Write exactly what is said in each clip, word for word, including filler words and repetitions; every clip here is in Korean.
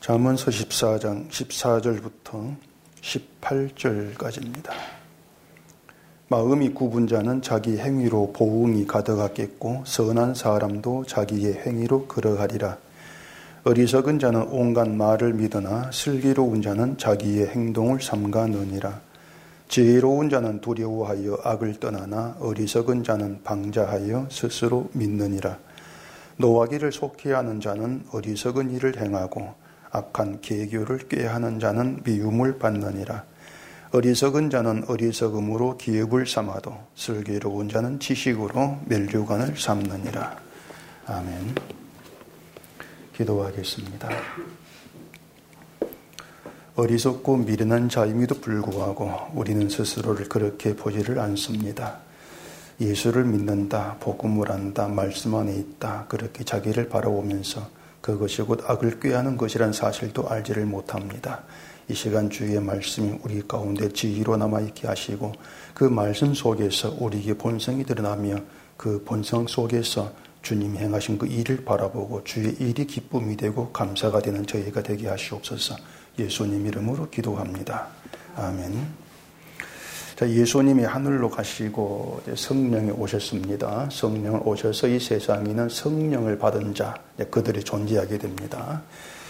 잠언서 십사 장 십사 절부터 십팔 절까지입니다. 마음이 굽은 자는 자기 행위로 보응이 가득하겠고 선한 사람도 자기의 행위로 걸어가리라. 어리석은 자는 온갖 말을 믿으나 슬기로운 자는 자기의 행동을 삼가느니라. 지혜로운 자는 두려워하여 악을 떠나나 어리석은 자는 방자하여 스스로 믿느니라. 노하기를 속히하는 자는 어리석은 일을 행하고 악한 계교를 꾀하는 자는 미움을 받느니라. 어리석은 자는 어리석음으로 기업을 삼아도 슬기로운 자는 지식으로 면류관을 삼느니라. 아멘. 기도하겠습니다. 어리석고 미련한 자임에도 불구하고 우리는 스스로를 그렇게 보지를 않습니다. 예수를 믿는다, 복음을 안다, 말씀 안에 있다, 그렇게 자기를 바라보면서 그것이 곧 악을 꾀하는 것이란 사실도 알지를 못합니다. 이 시간 주의 말씀이 우리 가운데 지혜로 남아있게 하시고 그 말씀 속에서 우리에게 본성이 드러나며 그 본성 속에서 주님 행하신 그 일을 바라보고 주의 일이 기쁨이 되고 감사가 되는 저희가 되게 하시옵소서. 예수님 이름으로 기도합니다. 아멘. 자, 예수님이 하늘로 가시고 성령이 오셨습니다. 성령을 오셔서 이 세상에는 성령을 받은 자, 그들이 존재하게 됩니다.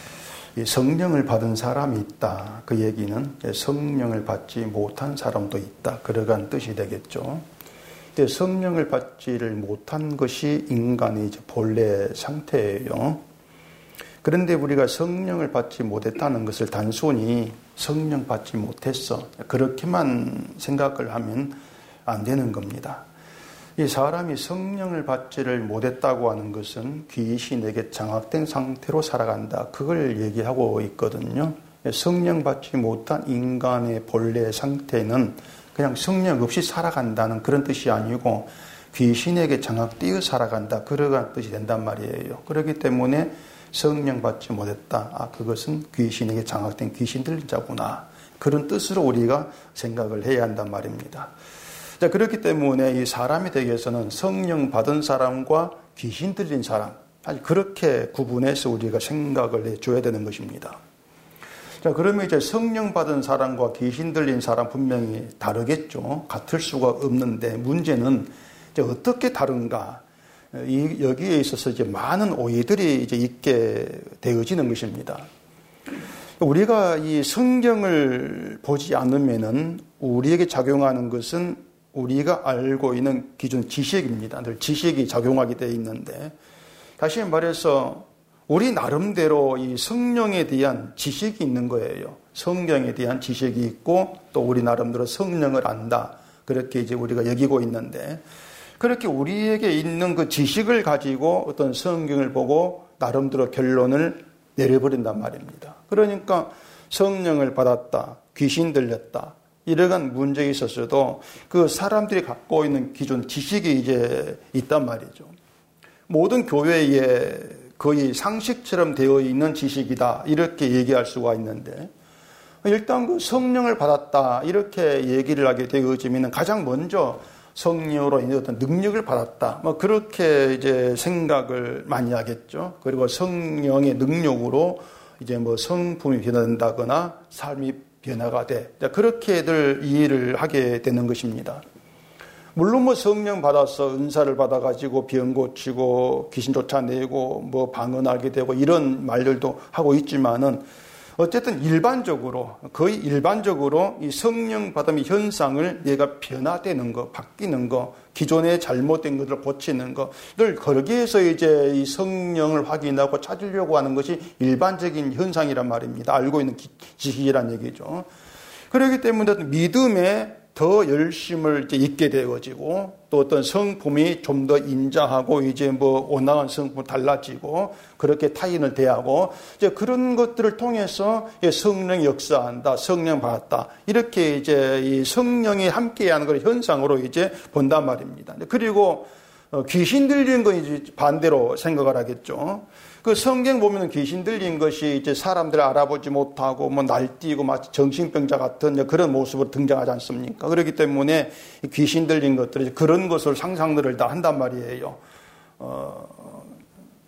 이 성령을 받은 사람이 있다. 그 얘기는 성령을 받지 못한 사람도 있다. 그러한 뜻이 되겠죠. 근데 성령을 받지를 못한 것이 인간의 이제 본래 상태예요. 그런데 우리가 성령을 받지 못했다는 것을 단순히 성령 받지 못했어, 그렇게만 생각을 하면 안 되는 겁니다. 이 사람이 성령을 받지를 못했다고 하는 것은 귀신에게 장악된 상태로 살아간다, 그걸 얘기하고 있거든요. 성령 받지 못한 인간의 본래 상태는 그냥 성령 없이 살아간다는 그런 뜻이 아니고 귀신에게 장악되어 살아간다, 그러한 뜻이 된단 말이에요. 그렇기 때문에 성령 받지 못했다, 아, 그것은 귀신에게 장악된 귀신 들린 자구나, 그런 뜻으로 우리가 생각을 해야 한단 말입니다. 자, 그렇기 때문에 이 사람이 되기 위해서는 성령 받은 사람과 귀신 들린 사람, 아니 그렇게 구분해서 우리가 생각을 해줘야 되는 것입니다. 자, 그러면 이제 성령 받은 사람과 귀신 들린 사람 분명히 다르겠죠. 같을 수가 없는데 문제는 이제 어떻게 다른가? 이, 여기에 있어서 이제 많은 오해들이 이제 있게 되어지는 것입니다. 우리가 이 성경을 보지 않으면은 우리에게 작용하는 것은 우리가 알고 있는 기존 지식입니다. 늘 지식이 작용하게 되어 있는데, 다시 말해서 우리 나름대로 이 성령에 대한 지식이 있는 거예요. 성경에 대한 지식이 있고 또 우리 나름대로 성령을 안다, 그렇게 이제 우리가 여기고 있는데, 그렇게 우리에게 있는 그 지식을 가지고 어떤 성경을 보고 나름대로 결론을 내려버린단 말입니다. 그러니까 성령을 받았다, 귀신 들렸다, 이러한 문제에 있어서도 그 사람들이 갖고 있는 기존 지식이 이제 있단 말이죠. 모든 교회에 거의 상식처럼 되어 있는 지식이다, 이렇게 얘기할 수가 있는데, 일단 그 성령을 받았다 이렇게 얘기를 하게 되어지면 가장 먼저 성령으로 인해 어떤 능력을 받았다, 뭐 그렇게 이제 생각을 많이 하겠죠. 그리고 성령의 능력으로 이제 뭐 성품이 변화된다거나 삶이 변화가 돼, 그렇게들 이해를 하게 되는 것입니다. 물론 뭐 성령 받아서 은사를 받아가지고 병 고치고 귀신 쫓아내고 뭐 방언하게 되고 이런 말들도 하고 있지만은, 어쨌든 일반적으로, 거의 일반적으로 이 성령 받음의 현상을 내가 변화되는 거, 바뀌는 거, 기존에 잘못된 것을 고치는 거, 늘 거기에서 이제 이 성령을 확인하고 찾으려고 하는 것이 일반적인 현상이란 말입니다. 알고 있는 지식이란 얘기죠. 그렇기 때문에 믿음에 더 열심을 이제 잊게 되어지고, 또 어떤 성품이 좀 더 인자하고 이제 뭐 온당한 성품 달라지고, 그렇게 타인을 대하고, 이제 그런 것들을 통해서 성령이 역사한다, 성령 받았다, 이렇게 이제 이 성령이 함께하는 그런 현상으로 이제 본단 말입니다. 그리고 귀신 들린 건 이제 반대로 생각을 하겠죠. 그 성경 보면 귀신 들린 것이 이제 사람들을 알아보지 못하고 뭐 날뛰고 마치 정신병자 같은 그런 모습으로 등장하지 않습니까? 그렇기 때문에 귀신 들린 것들, 그런 것을 상상들을 다 한단 말이에요. 어,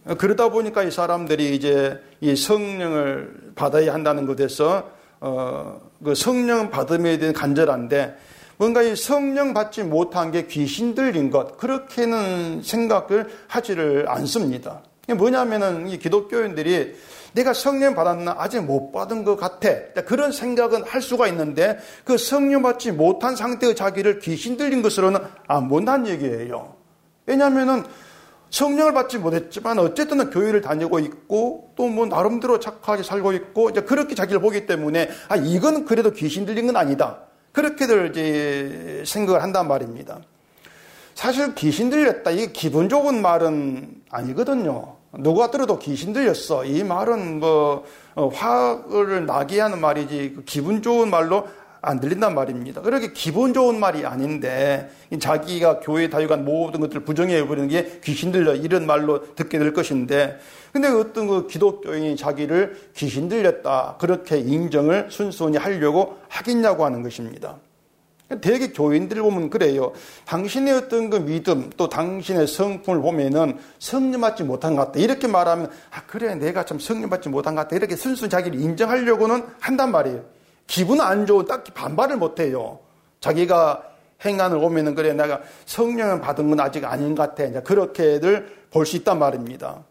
그러다 보니까 이 사람들이 이제 이 성령을 받아야 한다는 것에서 어, 그 성령 받음에 대한 간절한데 뭔가 이 성령 받지 못한 게 귀신 들린 것 그렇게는 생각을 하지를 않습니다. 뭐냐면은 이 기독교인들이 내가 성령 받았나 아직 못 받은 것 같아 그런 생각은 할 수가 있는데 그 성령 받지 못한 상태의 자기를 귀신 들린 것으로는 안 본다는 얘기예요. 왜냐하면은 성령을 받지 못했지만 어쨌든 교회를 다니고 있고 또 뭐 나름대로 착하게 살고 있고 이제 그렇게 자기를 보기 때문에 아 이건 그래도 귀신 들린 건 아니다 그렇게들 이제 생각을 한단 말입니다. 사실 귀신 들렸다 이게 기분 좋은 말은 아니거든요. 누가 들어도 귀신 들렸어 이 말은 뭐 화를 나게 하는 말이지 기분 좋은 말로 안 들린단 말입니다. 그렇게 기분 좋은 말이 아닌데 자기가 교회에 다녀간 모든 것들을 부정해버리는 게 귀신 들려 이런 말로 듣게 될 것인데 근데 어떤 그 기독교인이 자기를 귀신 들렸다 그렇게 인정을 순순히 하려고 하겠냐고 하는 것입니다. 대개 교인들 보면 그래요. 당신의 어떤 그 믿음 또 당신의 성품을 보면은 성령 받지 못한 것 같다 이렇게 말하면 아 그래 내가 참 성령 받지 못한 것 같다 이렇게 순순히 자기를 인정하려고는 한단 말이에요. 기분 안 좋은 딱히 반발을 못해요. 자기가 행한을 보면은 그래 내가 성령을 받은 건 아직 아닌 것 같아. 이제 그렇게들 볼 수 있단 말입니다.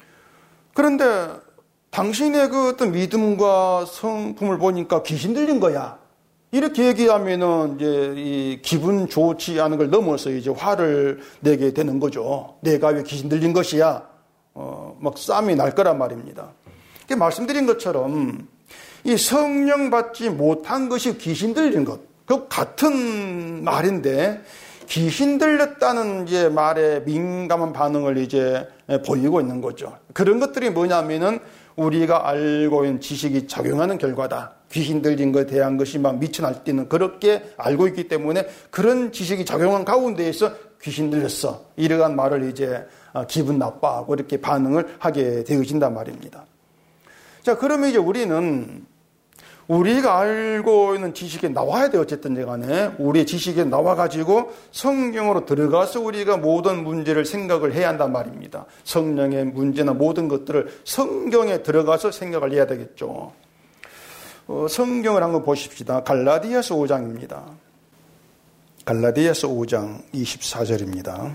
그런데 당신의 그 어떤 믿음과 성품을 보니까 귀신 들린 거야. 이렇게 얘기하면은 이제 이 기분 좋지 않은 걸 넘어서 이제 화를 내게 되는 거죠. 내가 왜 귀신 들린 것이야? 어, 막 싸움이 날 거란 말입니다. 말씀드린 것처럼 이 성령 받지 못한 것이 귀신 들린 것, 그 같은 말인데 귀신 들렸다는 이제 말에 민감한 반응을 이제 보이고 있는 거죠. 그런 것들이 뭐냐면은 우리가 알고 있는 지식이 작용하는 결과다. 귀신 들린 것에 대한 것이 막 미쳐 날뛰는 그렇게 알고 있기 때문에 그런 지식이 작용한 가운데에서 귀신 들렸어. 이러한 말을 이제 기분 나빠하고 이렇게 반응을 하게 되어진단 말입니다. 자, 그러면 이제 우리는 우리가 알고 있는 지식에 나와야 돼요. 어쨌든 간에 우리의 지식에 나와가지고 성경으로 들어가서 우리가 모든 문제를 생각을 해야 한단 말입니다. 성령의 문제나 모든 것들을 성경에 들어가서 생각을 해야 되겠죠. 어, 성경을 한번 보십시다. 갈라디아서 오 장입니다. 갈라디아서 오 장 이십사 절입니다.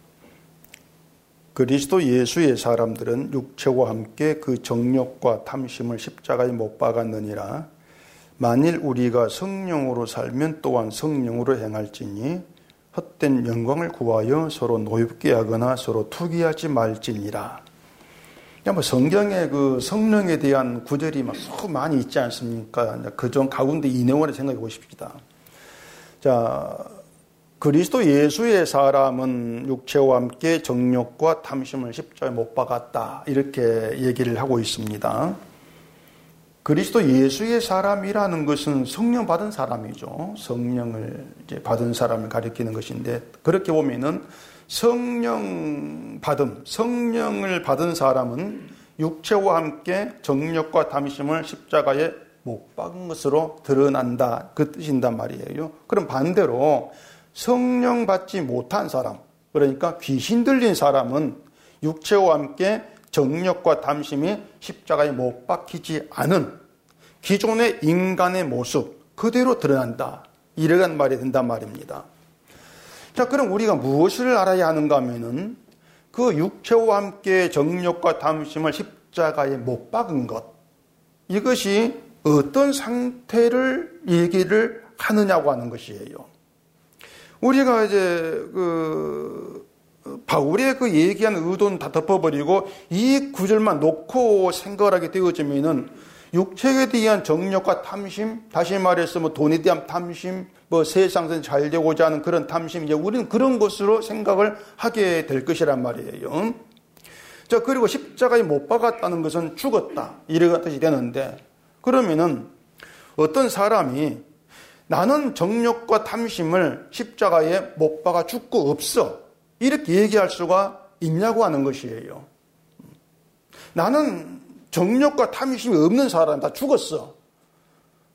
그리스도 예수의 사람들은 육체와 함께 그 정욕과 탐심을 십자가에 못 박았느니라. 만일 우리가 성령으로 살면 또한 성령으로 행할지니 헛된 영광을 구하여 서로 노엽게 하거나 서로 투기하지 말지니라. 뭐 성경에 그 성령에 대한 구절이 막 많이 있지 않습니까? 그중 가운데 이 내용을 생각해 보십시다. 자, 그리스도 예수의 사람은 육체와 함께 정욕과 탐심을 십자가에 못 박았다. 이렇게 얘기를 하고 있습니다. 그리스도 예수의 사람이라는 것은 성령 받은 사람이죠. 성령을 이제 받은 사람을 가리키는 것인데 그렇게 보면은 성령 받음, 성령을 받은 사람은 육체와 함께 정욕과 탐심을 십자가에 못 박은 것으로 드러난다. 그 뜻인단 말이에요. 그럼 반대로 성령 받지 못한 사람, 그러니까 귀신 들린 사람은 육체와 함께 정욕과 탐심이 십자가에 못 박히지 않은 기존의 인간의 모습 그대로 드러난다. 이러한 말이 된단 말입니다. 자, 그럼 우리가 무엇을 알아야 하는가 하면은 그 육체와 함께 정욕과 탐심을 십자가에 못 박은 것, 이것이 어떤 상태를 얘기를 하느냐고 하는 것이에요. 우리가 이제 그 바울의 그 얘기한 의도는 다 덮어버리고 이 구절만 놓고 생각을 하게 되어지면은 육체에 대한 정욕과 탐심, 다시 말해서 뭐 돈에 대한 탐심, 뭐 세상에서 잘 되고자 하는 그런 탐심, 이제 우리는 그런 것으로 생각을 하게 될 것이란 말이에요. 자, 그리고 십자가에 못 박았다는 것은 죽었다. 이런 뜻이 되는데, 그러면은 어떤 사람이 나는 정욕과 탐심을 십자가에 못 박아 죽고 없어. 이렇게 얘기할 수가 있냐고 하는 것이에요. 나는 정욕과 탐심이 없는 사람, 다 죽었어.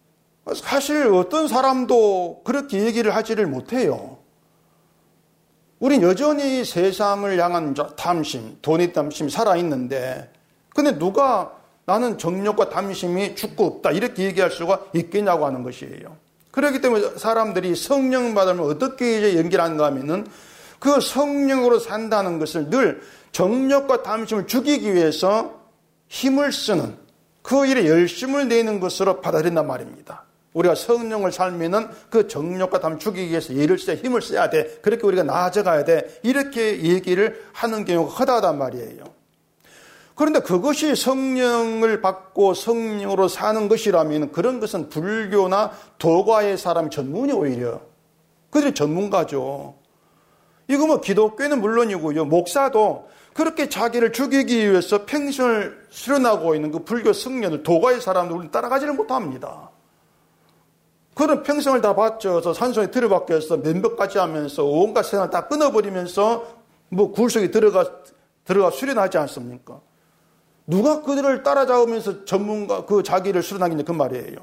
사실 어떤 사람도 그렇게 얘기를 하지를 못해요. 우린 여전히 세상을 향한 탐심, 돈의 탐심이 살아있는데, 근데 누가 나는 정욕과 탐심이 죽고 없다 이렇게 얘기할 수가 있겠냐고 하는 것이에요. 그렇기 때문에 사람들이 성령 받으면 어떻게 이제 연결하는가 하면은 그 성령으로 산다는 것을 늘 정욕과 탐심을 죽이기 위해서 힘을 쓰는 그 일에 열심을 내는 것으로 받아들인단 말입니다. 우리가 성령을 살면은 그 정욕과 탐을 죽이기 위해서 일을 써야 힘을 써야 돼. 그렇게 우리가 나아져가야 돼. 이렇게 얘기를 하는 경우가 허다하단 말이에요. 그런데 그것이 성령을 받고 성령으로 사는 것이라면 그런 것은 불교나 도가의 사람 전문이 오히려 그들이 전문가죠. 이거 뭐 기독교는 물론이고요. 목사도 그렇게 자기를 죽이기 위해서 평생을 수련하고 있는 그 불교 성령을 도가의 사람들 우리는 따라가지를 못합니다. 그런 평생을 다 바쳐서 산소에 들어박혀서 면벽까지 하면서 온갖 생활을 다 끊어버리면서 뭐 굴속에 들어가 들어가 수련하지 않습니까? 누가 그들을 따라잡으면서 전문가 그 자기를 수련하겠냐 그 말이에요.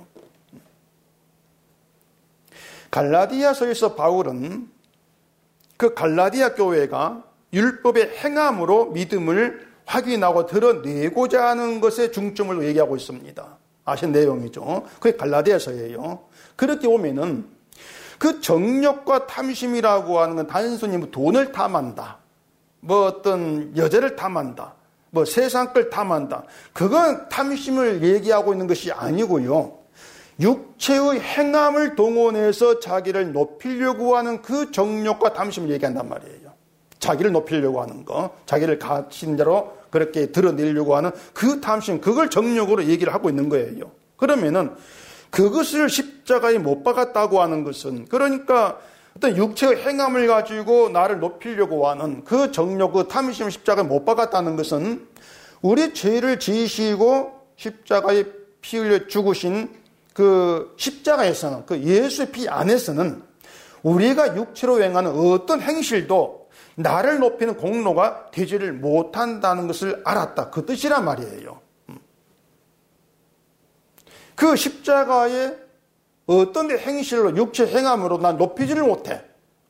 갈라디아서에서 바울은 그 갈라디아 교회가 율법의 행함으로 믿음을 확인하고 드러내고자 하는 것에 중점을 얘기하고 있습니다. 아시는 내용이죠. 그게 갈라디아서예요. 그렇게 보면은 그 정욕과 탐심이라고 하는 건 단순히 뭐 돈을 탐한다, 뭐 어떤 여자를 탐한다, 뭐 세상 걸 탐한다. 그건 탐심을 얘기하고 있는 것이 아니고요. 육체의 행함을 동원해서 자기를 높이려고 하는 그 정욕과 탐심을 얘기한단 말이에요. 자기를 높이려고 하는 거, 자기를 가진 자로 그렇게 드러내려고 하는 그 탐심, 그걸 정욕으로 얘기를 하고 있는 거예요. 그러면은 그것을 십자가에 못 박았다고 하는 것은, 그러니까 어떤 육체의 행함을 가지고 나를 높이려고 하는 그 정욕, 그 탐심을 십자가에 못 박았다는 것은 우리 죄를 지시고 십자가에 피 흘려 죽으신 그 십자가에서는, 그 예수의 피 안에서는 우리가 육체로 행하는 어떤 행실도 나를 높이는 공로가 되지를 못한다는 것을 알았다. 그 뜻이란 말이에요. 그 십자가에 어떤 데 행실로, 육체 행함으로 난 높이지를 못해.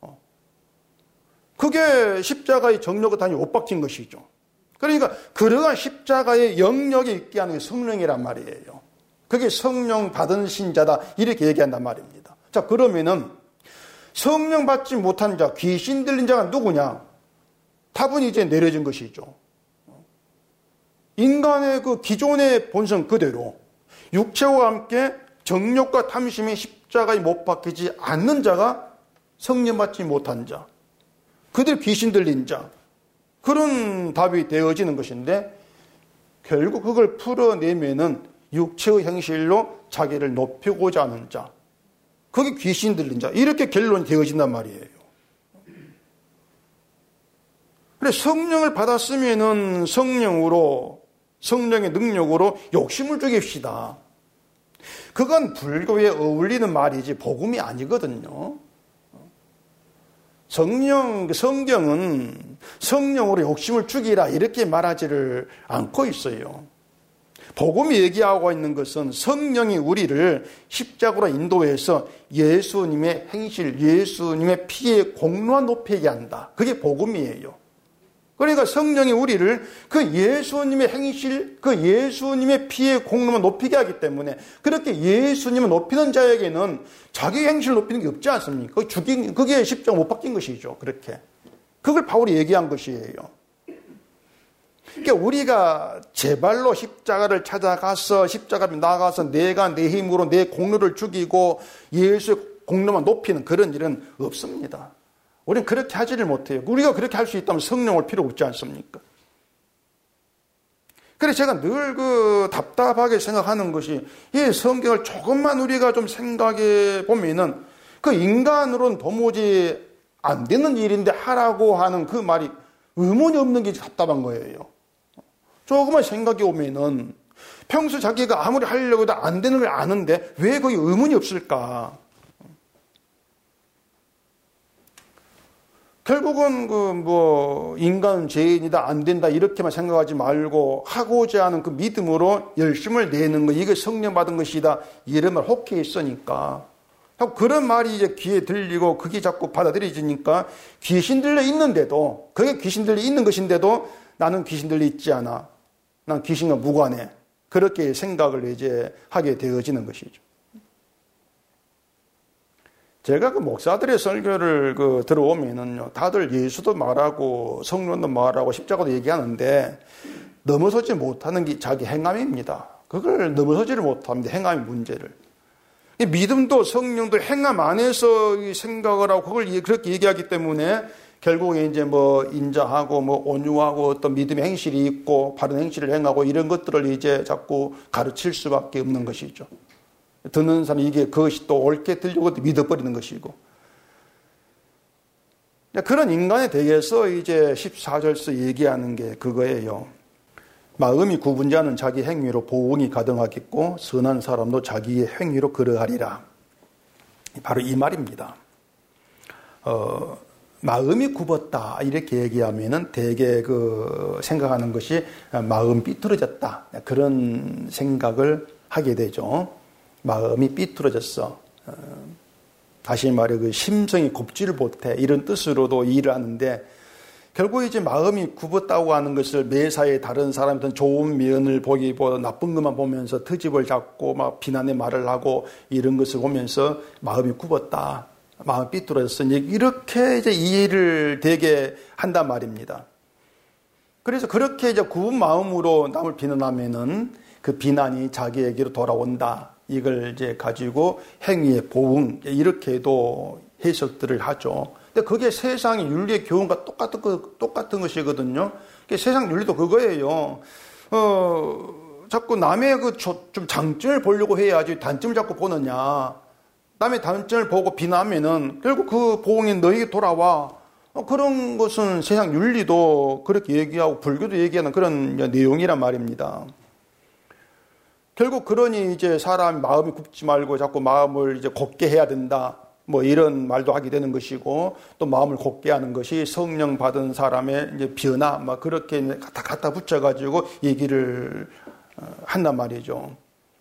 그게 십자가의 정욕과 단위 못 박힌 것이죠. 그러니까 그러한 십자가의 영역에 있게 하는 게 성령이란 말이에요. 그게 성령 받은 신자다 이렇게 얘기한단 말입니다. 자, 그러면은 성령 받지 못한 자, 귀신 들린 자가 누구냐? 답은 이제 내려진 것이죠. 인간의 그 기존의 본성 그대로 육체와 함께 정욕과 탐심이 십자가에 못 박히지 않는 자가 성령 받지 못한 자, 그들 귀신 들린 자, 그런 답이 되어지는 것인데, 결국 그걸 풀어내면은 육체의 행실로 자기를 높이고자 하는 자, 그게 귀신 들린 자, 이렇게 결론이 되어진단 말이에요. 그래, 성령을 받았으면은 성령으로, 성령의 능력으로 욕심을 죽입시다. 그건 불교에 어울리는 말이지 복음이 아니거든요. 성령, 성경은 성령으로 욕심을 죽이라 이렇게 말하지를 않고 있어요. 복음이 얘기하고 있는 것은 성령이 우리를 십자가로 인도해서 예수님의 행실, 예수님의 피의 공로와 높이게 한다. 그게 복음이에요. 그러니까 성령이 우리를 그 예수님의 행실, 그 예수님의 피의 공로만 높이게 하기 때문에, 그렇게 예수님을 높이는 자에게는 자기 행실을 높이는 게 없지 않습니까? 죽인, 그게 십자가 못 박힌 것이죠. 그렇게. 그걸 바울이 얘기한 것이에요. 그러니까 우리가 제발로 십자가를 찾아가서 십자가를 나가서 내가 내 힘으로 내 공로를 죽이고 예수의 공로만 높이는 그런 일은 없습니다. 우리는 그렇게 하지를 못해요. 우리가 그렇게 할 수 있다면 성령을 필요 없지 않습니까? 그래서 제가 늘 그 답답하게 생각하는 것이, 이 성경을 조금만 우리가 좀 생각해 보면은 그 인간으로는 도무지 안 되는 일인데 하라고 하는 그 말이 의문이 없는 게 답답한 거예요. 조금만 생각해 보면은 평소 자기가 아무리 하려고 해도 안 되는 걸 아는데 왜 거기 의문이 없을까? 결국은 그 뭐 인간 죄인이다, 안 된다 이렇게만 생각하지 말고 하고자 하는 그 믿음으로 열심을 내는 거, 이게 성령 받은 것이다 이러면 혹해 있으니까 그런 말이 이제 귀에 들리고 그게 자꾸 받아들여지니까 귀신 들려 있는데도, 그게 귀신 들려 있는 것인데도 나는 귀신 들려 있지 않아. 난 귀신과 무관해. 그렇게 생각을 이제 하게 되어지는 것이죠. 제가 그 목사들의 설교를 그 들어오면은요, 다들 예수도 말하고 성령도 말하고 십자가도 얘기하는데 넘어서지 못하는 게 자기 행함입니다. 그걸 넘어서지를 못합니다. 행함의 문제를. 믿음도 성령도 행함 안에서 생각을 하고 그걸 그렇게 얘기하기 때문에 결국에 이제 뭐 인자하고 뭐 온유하고 어떤 믿음의 행실이 있고 바른 행실을 행하고 이런 것들을 이제 자꾸 가르칠 수밖에 없는 것이죠. 듣는 사람이 이게 그것이 또 옳게 들리고 믿어버리는 것이고. 그런 인간에 대해서 이제 십사 절에서 얘기하는 게 그거예요. 마음이 굽은 자는 자기 행위로 보응이 가등하겠고 선한 사람도 자기의 행위로 그러하리라. 바로 이 말입니다. 어, 마음이 굽었다 이렇게 얘기하면은 대개 그 생각하는 것이 마음 삐뚤어졌다 그런 생각을 하게 되죠. 마음이 삐뚤어졌어. 어, 다시 말해 그 심성이 곱지를 못해 이런 뜻으로도 이해를 하는데 결국 이제 마음이 굽었다고 하는 것을 매사에 다른 사람들은 좋은 면을 보기보다 나쁜 것만 보면서 트집을 잡고 막 비난의 말을 하고 이런 것을 보면서 마음이 굽었다. 마음이 삐뚤어졌어. 이렇게 이제 이해를 되게 한단 말입니다. 그래서 그렇게 이제 굽은 마음으로 남을 비난하면은 그 비난이 자기에게로 돌아온다. 이걸 이제 가지고 행위의 보응 이렇게도 해석들을 하죠. 근데 그게 세상의 윤리의 교훈과 똑같은 거, 똑같은 것이거든요. 세상 윤리도 그거예요. 어, 자꾸 남의 그 좀 장점을 보려고 해야지 단점을 자꾸 보느냐. 남의 단점을 보고 비난하면은 결국 그 보응이 너에게 돌아와. 어, 그런 것은 세상 윤리도 그렇게 얘기하고 불교도 얘기하는 그런 내용이란 말입니다. 결국 그러니 이제 사람 마음이 굽지 말고 자꾸 마음을 이제 곱게 해야 된다. 뭐 이런 말도 하게 되는 것이고 또 마음을 곱게 하는 것이 성령 받은 사람의 이제 변화 막 그렇게 갖다 갖다 붙여가지고 얘기를 한단 말이죠.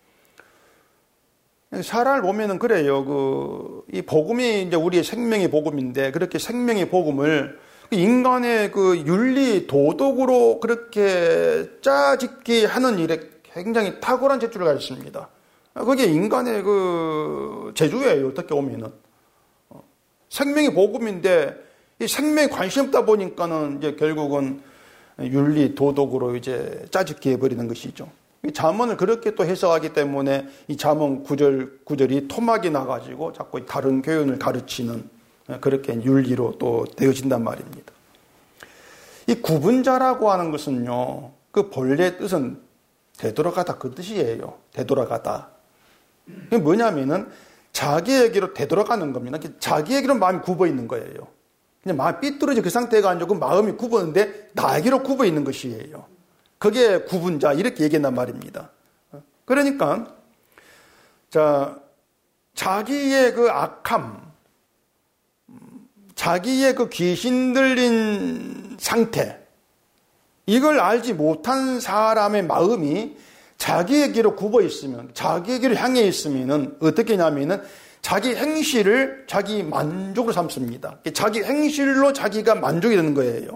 사람을 보면은 그래요. 그 이 복음이 이제 우리의 생명의 복음인데 그렇게 생명의 복음을 인간의 그 윤리 도덕으로 그렇게 짜짓게 하는 일에 굉장히 탁월한 재주를 가졌습니다. 그게 인간의 그 재주예요. 어떻게 보면은. 생명이 복음인데 이 생명에 관심 없다 보니까는 이제 결국은 윤리 도덕으로 이제 짜집게 해버리는 것이죠. 이 잠언을 그렇게 또 해석하기 때문에 이 잠언 구절 구절이 토막이 나가지고 자꾸 다른 교훈을 가르치는 그렇게 윤리로 또 되어진단 말입니다. 이 구분자라고 하는 것은요, 그 본래 뜻은 되돌아가다 그 뜻이에요. 되돌아가다. 그게 뭐냐면은 자기에게로 되돌아가는 겁니다. 자기에게로 마음이 굽어 있는 거예요. 그냥 마음이 삐뚤어진 그 상태가 아니고 마음이 굽었는데 나에게로 굽어 있는 것이에요. 그게 구분자 이렇게 얘기한단 말입니다. 그러니까 자 자기의 그 악함, 자기의 그 귀신 들린 상태 이걸 알지 못한 사람의 마음이 자기에게로 굽어 있으면, 자기에게로 향해 있으면은 어떻게 하냐면은 자기 행실을 자기 만족으로 삼습니다. 자기 행실로 자기가 만족이 되는 거예요.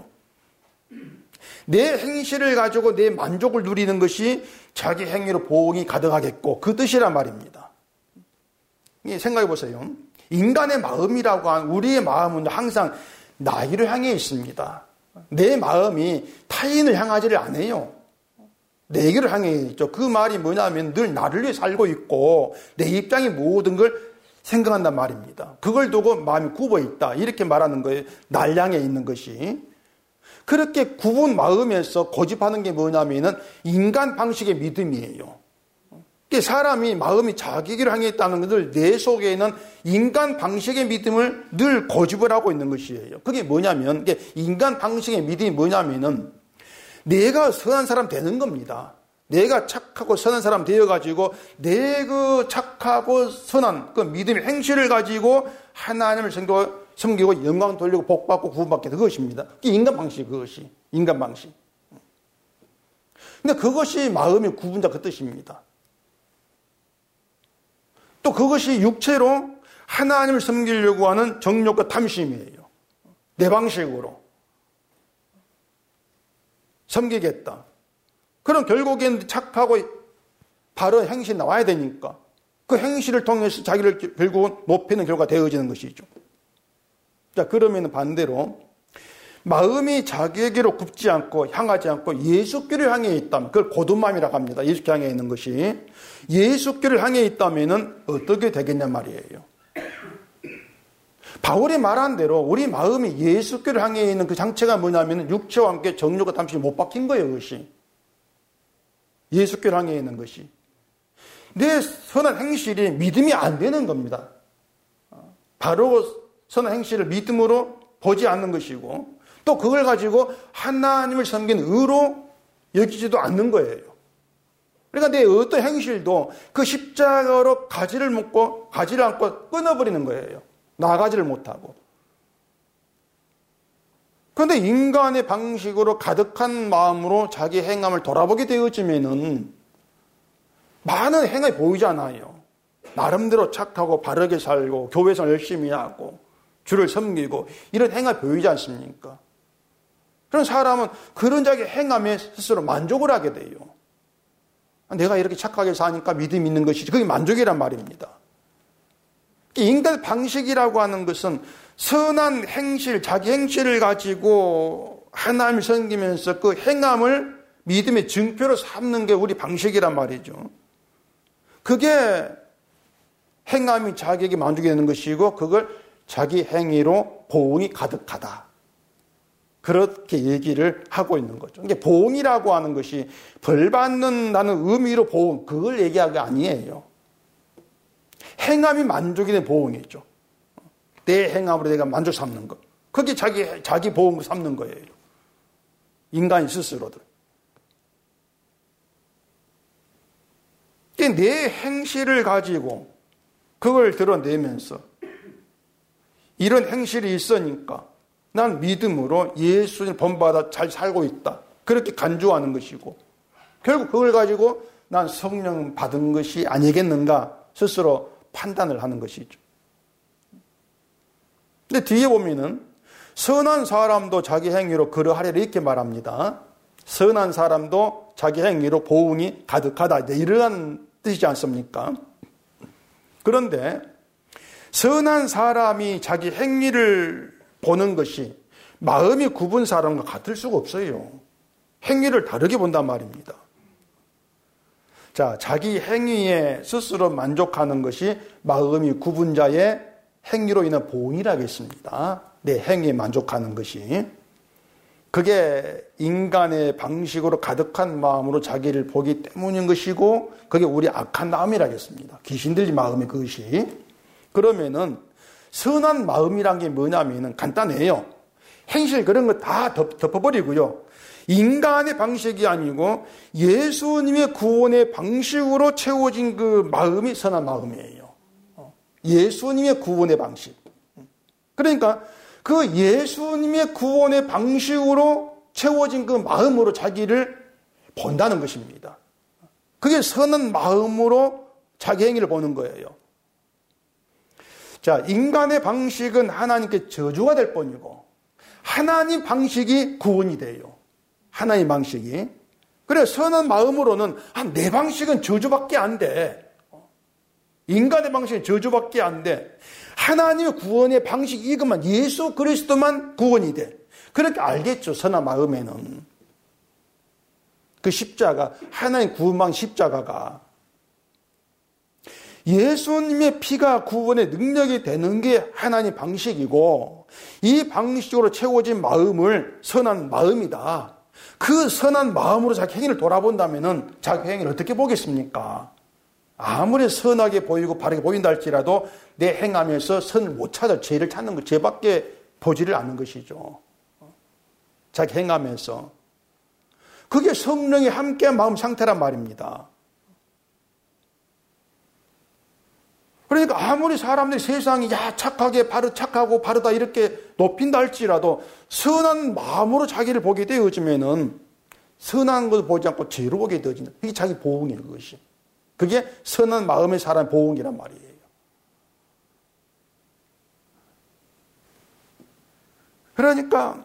내 행실을 가지고 내 만족을 누리는 것이 자기 행위로 보응이 가득하겠고 그 뜻이란 말입니다. 생각해 보세요. 인간의 마음이라고 하는 우리의 마음은 항상 나를 향해 있습니다. 내 마음이 타인을 향하지를 않아요. 내게를 향해 있죠. 그 말이 뭐냐면 늘 나를 위해 살고 있고 내 입장이 모든 걸 생각한단 말입니다. 그걸 두고 마음이 굽어 있다. 이렇게 말하는 거예요. 날 향해 있는 것이. 그렇게 굽은 마음에서 고집하는 게 뭐냐면은 인간 방식의 믿음이에요. 사람이 마음이 자기를 향해 있다는 것을 내 속에 있는 인간 방식의 믿음을 늘 고집을 하고 있는 것이에요. 그게 뭐냐면 인간 방식의 믿음이 뭐냐면은 내가 선한 사람 되는 겁니다. 내가 착하고 선한 사람 되어가지고 내 그 착하고 선한 그 믿음의 행실을 가지고 하나님을 섬기고 영광 돌리고 복받고 구원받게 된 그것입니다. 그게 인간 방식, 그것이. 인간 방식. 근데 그것이 마음의 구분자 그 뜻입니다. 또 그것이 육체로 하나님을 섬기려고 하는 정욕과 탐심이에요. 내 방식으로 섬기겠다. 그럼 결국에는 착하고 바른 행실이 나와야 되니까 그 행실을 통해서 자기를 결국은 높이는 결과가 되어지는 것이죠. 자, 그러면 반대로 마음이 자기에게로 굽지 않고 향하지 않고 예수께를 향해 있다면, 그걸 고든마음이라고 합니다. 예수께 향해 있는 것이. 예수께를 향해 있다면 어떻게 되겠냐 말이에요. 바울이 말한 대로 우리 마음이 예수께를 향해 있는 그 장체가 뭐냐면 육체와 함께 정욕과 탐심이 못 박힌 거예요. 그것이 예수께를 향해 있는 것이. 내 선한 행실이 믿음이 안 되는 겁니다. 바로 선한 행실을 믿음으로 보지 않는 것이고, 또 그걸 가지고 하나님을 섬기는 의로 여기지도 않는 거예요. 그러니까 내 어떤 행실도 그 십자가로 가지를 묶고 가지를 안고 끊어버리는 거예요. 나가지를 못하고. 그런데 인간의 방식으로 가득한 마음으로 자기 행함을 돌아보게 되어지면은 많은 행함이 보이잖아요. 나름대로 착하고 바르게 살고 교회에서 열심히 하고 주를 섬기고 이런 행함이 보이지 않습니까? 그런 사람은 그런 자기 행함에 스스로 만족을 하게 돼요. 내가 이렇게 착하게 사니까 믿음이 있는 것이지. 그게 만족이란 말입니다. 인간 방식이라고 하는 것은 선한 행실, 자기 행실을 가지고 하나님을 섬기면서 그 행함을 믿음의 증표로 삼는 게 우리 방식이란 말이죠. 그게 행함이 자기에게 만족이 되는 것이고 그걸 자기 행위로 보응이 가득하다. 그렇게 얘기를 하고 있는 거죠. 이게 보응이라고 하는 것이 벌 받는다는 의미로 보응, 그걸 얘기하는 게 아니에요. 행함이 만족이 된 보응이죠. 내 행함으로 내가 만족 삼는 것. 그게 자기, 자기 보응을 삼는 거예요. 인간이 스스로들. 내 행실을 가지고 그걸 드러내면서 이런 행실이 있으니까 난 믿음으로 예수님 본받아 잘 살고 있다. 그렇게 간주하는 것이고 결국 그걸 가지고 난 성령 받은 것이 아니겠는가 스스로 판단을 하는 것이죠. 근데 뒤에 보면은 선한 사람도 자기 행위로 그러하리라 이렇게 말합니다. 선한 사람도 자기 행위로 보응이 가득하다. 이러한 뜻이지 않습니까? 그런데 선한 사람이 자기 행위를 보는 것이 마음이 굽은 사람과 같을 수가 없어요. 행위를 다르게 본단 말입니다. 자, 자기 행위에 스스로 만족하는 것이 마음이 굽은 자의 행위로 인한 보응이라겠습니다. 내 행위에 만족하는 것이. 그게 인간의 방식으로 가득한 마음으로 자기를 보기 때문인 것이고 그게 우리 악한 마음이라겠습니다. 귀신 들린 마음이 그것이. 그러면은 선한 마음이란 게 뭐냐면은 간단해요. 행실 그런 거 다 덮어버리고요. 인간의 방식이 아니고 예수님의 구원의 방식으로 채워진 그 마음이 선한 마음이에요. 예수님의 구원의 방식. 그러니까 그 예수님의 구원의 방식으로 채워진 그 마음으로 자기를 본다는 것입니다. 그게 선한 마음으로 자기 행위를 보는 거예요. 자, 인간의 방식은 하나님께 저주가 될 뿐이고 하나님 방식이 구원이 돼요. 하나님 방식이. 그래 선한 마음으로는 아, 내 방식은 저주밖에 안 돼. 인간의 방식은 저주밖에 안 돼. 하나님의 구원의 방식이 이것만 예수 그리스도만 구원이 돼. 그렇게 알겠죠. 선한 마음에는. 그 십자가 하나님 구원방 십자가가 예수님의 피가 구원의 능력이 되는 게 하나님 방식이고 이 방식으로 채워진 마음을 선한 마음이다. 그 선한 마음으로 자기 행위를 돌아본다면 자기 행위를 어떻게 보겠습니까? 아무리 선하게 보이고 바르게 보인다 할지라도 내 행함에서 선을 못 찾아 죄를 찾는 것, 죄밖에 보지를 않는 것이죠. 자기 행함에서. 그게 성령이 함께한 마음 상태란 말입니다. 그러니까 아무리 사람들이 세상이 야 착하게 바르 착하고 바르다 이렇게 높인다 할지라도 선한 마음으로 자기를 보게 되어지면은 선한 것을 보지 않고 죄로 보게 되어진다. 이게 자기 보응이에요. 그것이. 그게 선한 마음의 사람의 보응이란 말이에요. 그러니까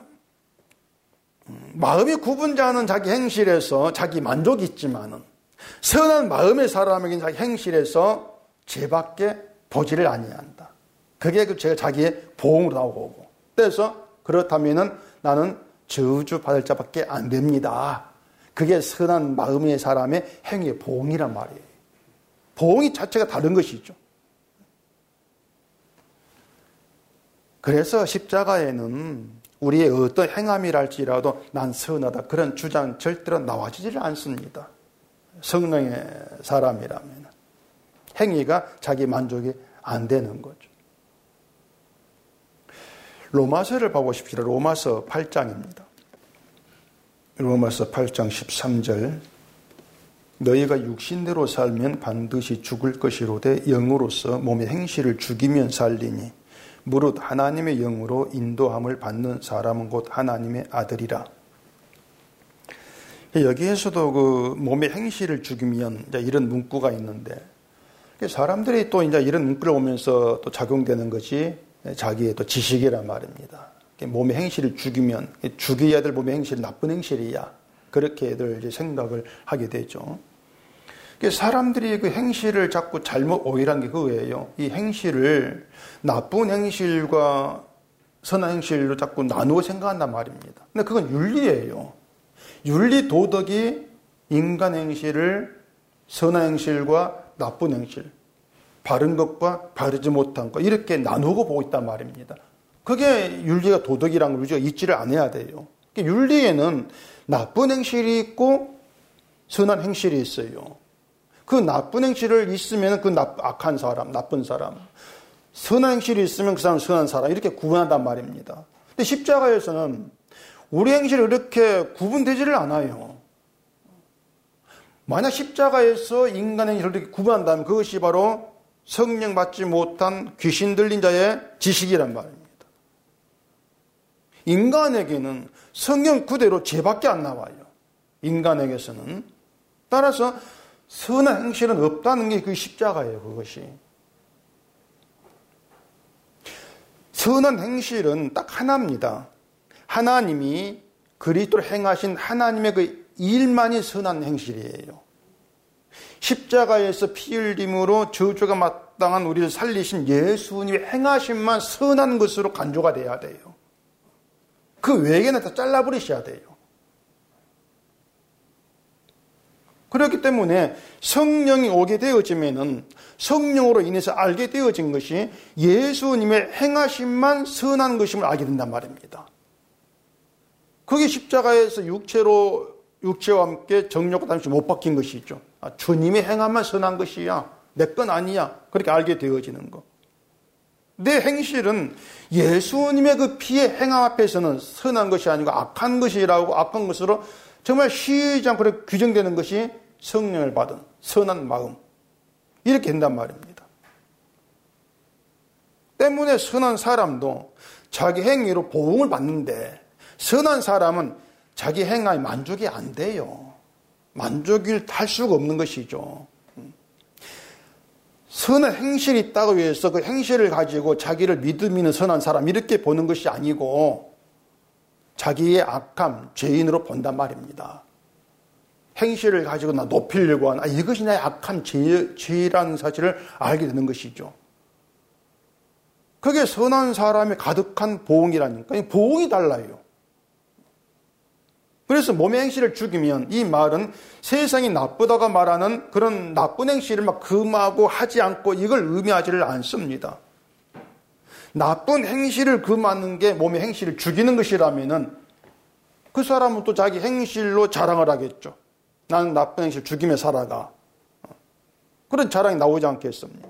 마음이 굽은 자는 자기 행실에서 자기 만족이 있지만은 선한 마음의 사람에게는 자기 행실에서 죄밖에 보지를 아니한다. 그게 그 제가 자기의 보응으로 나오고, 그래서 그렇다면은 나는 저주 받을 자밖에 안 됩니다. 그게 선한 마음의 사람의 행위의 보응이란 말이에요. 보응이 자체가 다른 것이죠. 그래서 십자가에는 우리의 어떤 행함이랄지라도 난 선하다 그런 주장 절대로 나와지질 않습니다. 성령의 사람이라면 행위가 자기 만족이 안 되는 거죠. 로마서를 봐보십시오. 로마서 팔 장입니다. 로마서 팔 장 십삼 절. 너희가 육신대로 살면 반드시 죽을 것이로되 영으로서 몸의 행실을 죽이면 살리니 무릇 하나님의 영으로 인도함을 받는 사람은 곧 하나님의 아들이라. 여기에서도 그 몸의 행실을 죽이면 이제 이런 문구가 있는데, 사람들이 또 이제 이런 문구를 보면서 또 작용되는 것이 자기의 또 지식이란 말입니다. 몸의 행실을 죽이면 죽여야 될 몸의 행실이 나쁜 행실이야. 그렇게들 이제 생각을 하게 되죠. 사람들이 그 행실을 자꾸 잘못 오해한 게 그거예요. 이 행실을 나쁜 행실과 선한 행실로 자꾸 나누어 생각한단 말입니다. 근데 그건 윤리예요. 윤리 도덕이 인간 행실을 선한 행실과 나쁜 행실, 바른 것과 바르지 못한 것 이렇게 나누고 보고 있단 말입니다. 그게 윤리가 도덕이라는 걸 우리가 잊지를 않아야 돼요. 윤리에는 나쁜 행실이 있고 선한 행실이 있어요. 그 나쁜 행실을 있으면 그 악한 사람, 나쁜 사람, 선한 행실이 있으면 그 사람은 선한 사람 이렇게 구분한단 말입니다. 근데 십자가에서는 우리 행실이 이렇게 구분되지를 않아요. 만약 십자가에서 인간 행실을 이렇게 구분한다면 그것이 바로 성령 받지 못한 귀신 들린 자의 지식이란 말입니다. 인간에게는 성령 그대로 죄밖에 안 나와요. 인간에게서는. 따라서 선한 행실은 없다는 게 그 십자가예요. 그것이. 선한 행실은 딱 하나입니다. 하나님이 그리스도를 행하신 하나님의 그 일만이 선한 행실이에요. 십자가에서 피 흘림으로 저주가 마땅한 우리를 살리신 예수님의 행하심만 선한 것으로 간주가 돼야 돼요. 그 외에는 다 잘라버리셔야 돼요. 그렇기 때문에 성령이 오게 되어지면은 성령으로 인해서 알게 되어진 것이 예수님의 행하심만 선한 것임을 알게 된단 말입니다. 그게 십자가에서 육체로, 육체와 함께 정욕과 잠시 못 박힌 것이죠. 아, 주님의 행함만 선한 것이야. 내 건 아니야. 그렇게 알게 되어지는 거. 내 행실은 예수님의 그 피의 행함 앞에서는 선한 것이 아니고 악한 것이라고 악한 것으로 정말 쉬지 않고 그렇게 규정되는 것이 성령을 받은 선한 마음. 이렇게 된단 말입니다. 때문에 선한 사람도 자기 행위로 보응을 받는데 선한 사람은 자기 행함에 만족이 안 돼요. 만족을 탈 수가 없는 것이죠. 선한 행실이 있다고 해서 그 행실을 가지고 자기를 믿음있는 선한 사람 이렇게 보는 것이 아니고 자기의 악함, 죄인으로 본단 말입니다. 행실을 가지고 나 높이려고 하는 아, 이것이 나의 악한 죄, 죄라는 사실을 알게 되는 것이죠. 그게 선한 사람의 가득한 보응이라니까. 보응이 달라요. 그래서 몸의 행실을 죽이면 이 말은 세상이 나쁘다고 말하는 그런 나쁜 행실을 막 금하고 하지 않고 이걸 의미하지를 않습니다. 나쁜 행실을 금하는 게 몸의 행실을 죽이는 것이라면은 그 사람은 또 자기 행실로 자랑을 하겠죠. 나는 나쁜 행실 죽이며 살아가. 그런 자랑이 나오지 않겠습니까?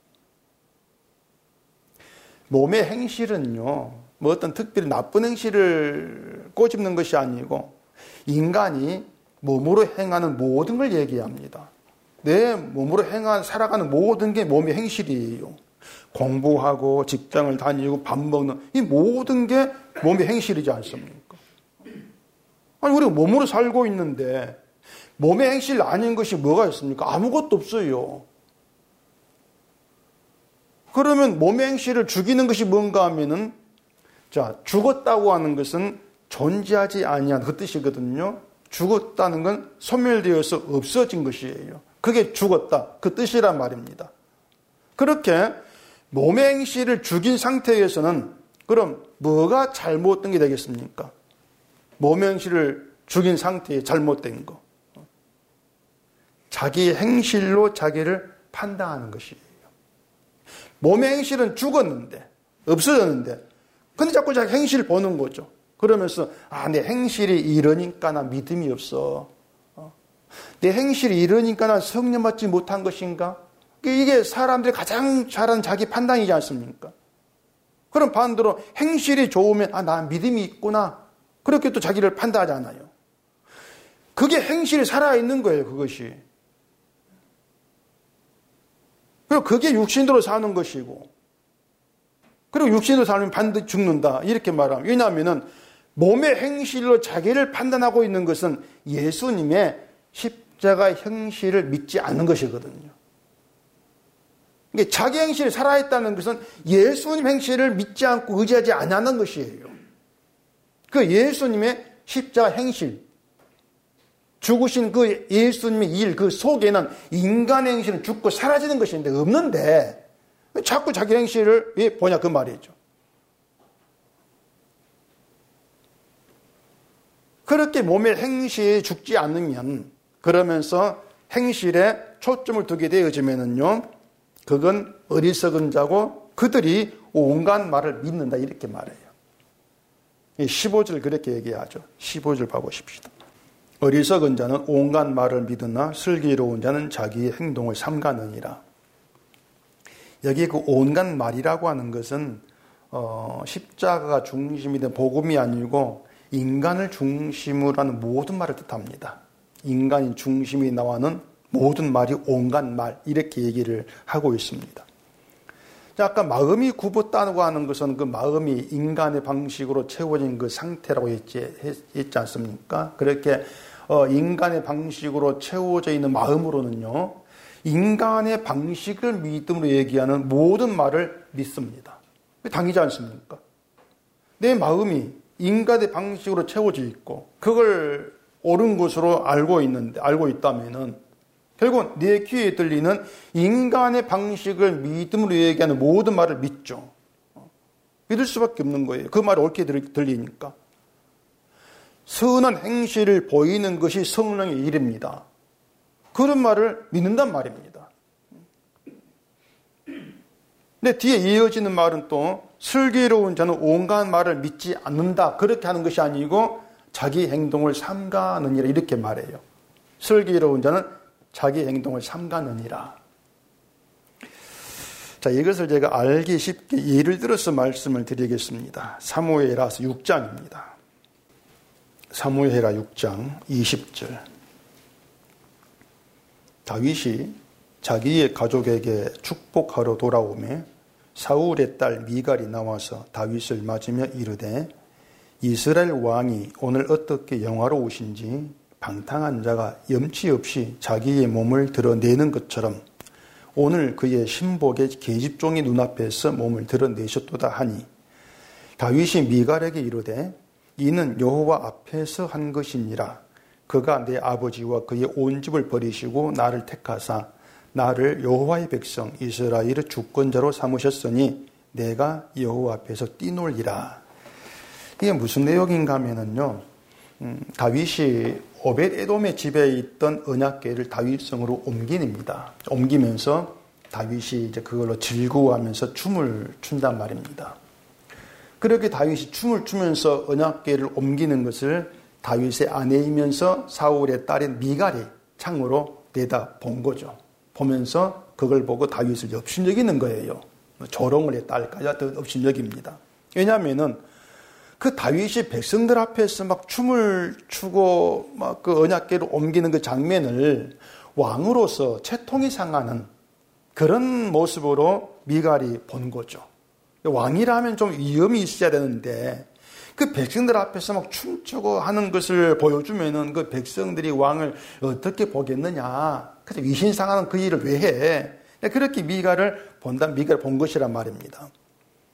몸의 행실은요, 뭐 어떤 특별히 나쁜 행실을 꼬집는 것이 아니고 인간이 몸으로 행하는 모든 걸 얘기합니다. 내 몸으로 행한, 살아가는 모든 게 몸의 행실이에요. 공부하고 직장을 다니고 밥 먹는 이 모든 게 몸의 행실이지 않습니까? 아니, 우리가 몸으로 살고 있는데 몸의 행실 아닌 것이 뭐가 있습니까? 아무것도 없어요. 그러면 몸의 행실을 죽이는 것이 뭔가 하면은 자, 죽었다고 하는 것은 존재하지 아니한 그 뜻이거든요. 죽었다는 건 소멸되어서 없어진 것이에요. 그게 죽었다. 그 뜻이란 말입니다. 그렇게 몸의 행실을 죽인 상태에서는 그럼 뭐가 잘못된 게 되겠습니까? 몸의 행실을 죽인 상태에 잘못된 거. 자기 행실로 자기를 판단하는 것이에요. 몸의 행실은 죽었는데, 없어졌는데, 근데 자꾸 자기 행실을 보는 거죠. 그러면서 아, 내 행실이 이러니까 나 믿음이 없어. 내 행실이 이러니까 나 성령 받지 못한 것인가? 이게 사람들이 가장 잘하는 자기 판단이지 않습니까? 그럼 반대로 행실이 좋으면 아, 나 믿음이 있구나. 그렇게 또 자기를 판단하잖아요. 그게 행실이 살아있는 거예요, 그것이. 그리고 그게 육신으로 사는 것이고, 그리고 육신으로 살면 반드시 죽는다. 이렇게 말하면. 왜냐하면 몸의 행실로 자기를 판단하고 있는 것은 예수님의 십자가 형실을 믿지 않는 것이거든요. 그러니까 자기 행실이 살아있다는 것은 예수님 행실을 믿지 않고 의지하지 않는 것이에요. 그 예수님의 십자가 행실, 죽으신 그 예수님의 일, 그 속에는 인간의 행실은 죽고 사라지는 것인데 없는데 자꾸 자기 행실을 왜 보냐 그 말이죠. 그렇게 몸의 행실이 죽지 않으면 그러면서 행실에 초점을 두게 되어지면은요, 그건 어리석은 자고 그들이 온갖 말을 믿는다 이렇게 말해요. 십오 절 그렇게 얘기하죠. 십오 절 봐보십시다. 어리석은 자는 온갖 말을 믿으나 슬기로운 자는 자기의 행동을 삼가느니라. 여기 그 온갖 말이라고 하는 것은 어, 십자가가 중심이 된 복음이 아니고 인간을 중심으로 하는 모든 말을 뜻합니다. 인간이 중심이 나와는 모든 말이 온갖 말 이렇게 얘기를 하고 있습니다. 자, 아까 마음이 굽었다고 하는 것은 그 마음이 인간의 방식으로 채워진 그 상태라고 했지, 했지 않습니까? 그렇게 어, 인간의 방식으로 채워져 있는 마음으로는요, 인간의 방식을 믿음으로 얘기하는 모든 말을 믿습니다. 당이지 않습니까? 내 마음이 인간의 방식으로 채워져 있고 그걸 옳은 것으로 알고 있는데 알고 있다면은 결국 내 귀에 들리는 인간의 방식을 믿음으로 얘기하는 모든 말을 믿죠. 믿을 수밖에 없는 거예요. 그 말이 옳게 들리니까. 선한 행실을 보이는 것이 성령의 일입니다. 그런 말을 믿는단 말입니다. 근데 뒤에 이어지는 말은 또 슬기로운 자는 온갖 말을 믿지 않는다. 그렇게 하는 것이 아니고 자기 행동을 삼가느니라 이렇게 말해요. 슬기로운 자는 자기 행동을 삼가느니라. 자, 이것을 제가 알기 쉽게 예를 들어서 말씀을 드리겠습니다. 사무엘하서 육 장입니다. 사무엘하 육 장 이십 절. 다윗이 자기의 가족에게 축복하러 돌아오매 사울의 딸 미갈이 나와서 다윗을 맞으며 이르되 이스라엘 왕이 오늘 어떻게 영화로우신지 방탕한 자가 염치 없이 자기의 몸을 드러내는 것처럼 오늘 그의 신복의 계집종의 눈앞에서 몸을 드러내셨도다 하니 다윗이 미갈에게 이르되 이는 여호와 앞에서 한 것이니라. 그가 내 아버지와 그의 온 집을 버리시고 나를 택하사 나를 여호와의 백성 이스라엘의 주권자로 삼으셨으니 내가 여호와 앞에서 뛰놀리라. 이게 무슨 내용인가 하면은요, 음, 다윗이 오벳 에돔의 집에 있던 언약궤를 다윗성으로 옮깁니다. 옮기면서 다윗이 이제 그걸로 즐거워하면서 춤을 춘단 말입니다. 그렇게 다윗이 춤을 추면서 언약궤를 옮기는 것을 다윗의 아내이면서 사울의 딸인 미갈이 창으로 내다 본 거죠. 보면서 그걸 보고 다윗을 업신여기는 거예요. 조롱을 했다 할까요? 업신여깁니다. 왜냐하면은 그 다윗이 백성들 앞에서 막 춤을 추고 막 그 언약궤를 옮기는 그 장면을 왕으로서 채통이 상하는 그런 모습으로 미갈이 본 거죠. 왕이라면 좀 위엄이 있어야 되는데 그 백성들 앞에서 막 춤추고 하는 것을 보여주면은 그 백성들이 왕을 어떻게 보겠느냐. 그래서 위신상하는 그 일을 왜 해? 그렇게 미갈을 본다, 미갈을 본 것이란 말입니다.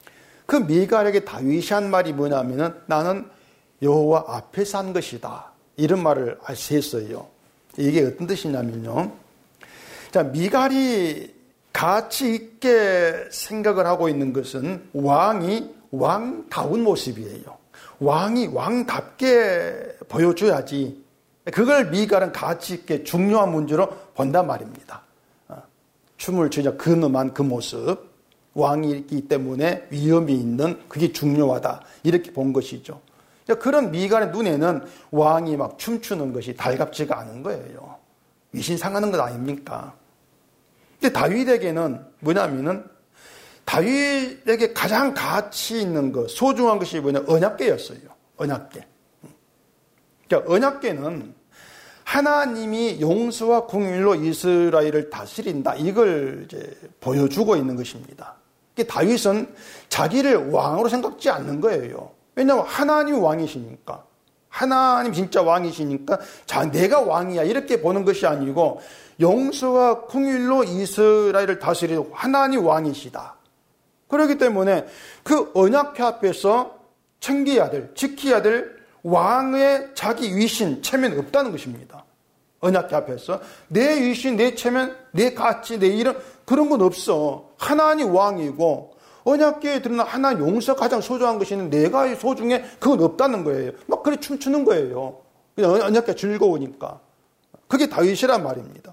그 미갈에게 다윗이 한 말이 뭐냐면은 나는 여호와 앞에서 한 것이다. 이런 말을 했어요. 이게 어떤 뜻이냐면요. 자, 미갈이 가치 있게 생각을 하고 있는 것은 왕이 왕다운 모습이에요. 왕이 왕답게 보여줘야지. 그걸 미갈은 가치 있게 중요한 문제로 본단 말입니다. 춤을 추자 근엄한 그 모습, 왕이 있기 때문에 위험이 있는 그게 중요하다. 이렇게 본 것이죠. 그런 미갈의 눈에는 왕이 막 춤추는 것이 달갑지가 않은 거예요. 위신상하는 것 아닙니까? 근데 다윗에게는 뭐냐면은 다윗에게 가장 가치 있는 것, 소중한 것이 뭐냐? 언약궤였어요. 언약궤. 그러니까 언약궤는 하나님이 용서와 공의로 이스라엘을 다스린다. 이걸 이제 보여주고 있는 것입니다. 다윗은 자기를 왕으로 생각지 않는 거예요. 왜냐하면 하나님이 왕이시니까. 하나님 진짜 왕이시니까 자, 내가 왕이야. 이렇게 보는 것이 아니고 용서와 공의로 이스라엘을 다스리는 하나님 왕이시다. 그렇기 때문에 그 언약궤 앞에서 챙겨야 될, 지켜야 될 왕의 자기 위신, 체면 없다는 것입니다. 언약궤 앞에서 내 위신, 내 체면, 내 가치, 내 이름 그런 건 없어. 하나님 왕이고 언약궤에 드러난 하나님 용서가 가장 소중한 것이는 내가 소중해 그건 없다는 거예요. 막 그래 춤추는 거예요. 그냥 언약궤 즐거우니까. 그게 다윗이란 말입니다.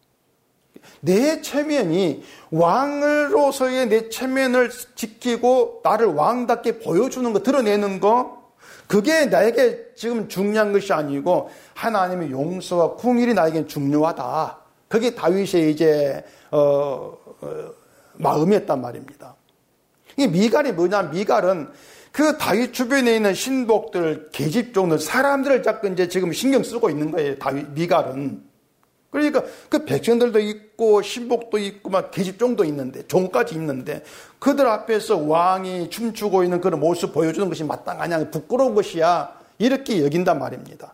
내 체면이 왕으로서의 내 체면을 지키고 나를 왕답게 보여주는 거, 드러내는 거 그게 나에게 지금 중요한 것이 아니고 하나님의 용서와 궁일이 나에게 중요하다. 그게 다윗의 이제 어, 어, 마음이었단 말입니다. 이 미갈이 뭐냐? 미갈은 그 다윗 주변에 있는 신복들, 계집종들, 사람들을 자꾸 이제 지금 신경 쓰고 있는 거예요. 다윗 미갈은. 그러니까 그 백성들도 있고 신복도 있고 막 계집종도 있는데 종까지 있는데 그들 앞에서 왕이 춤추고 있는 그런 모습 보여주는 것이 마땅하냐 부끄러운 것이야 이렇게 여긴단 말입니다.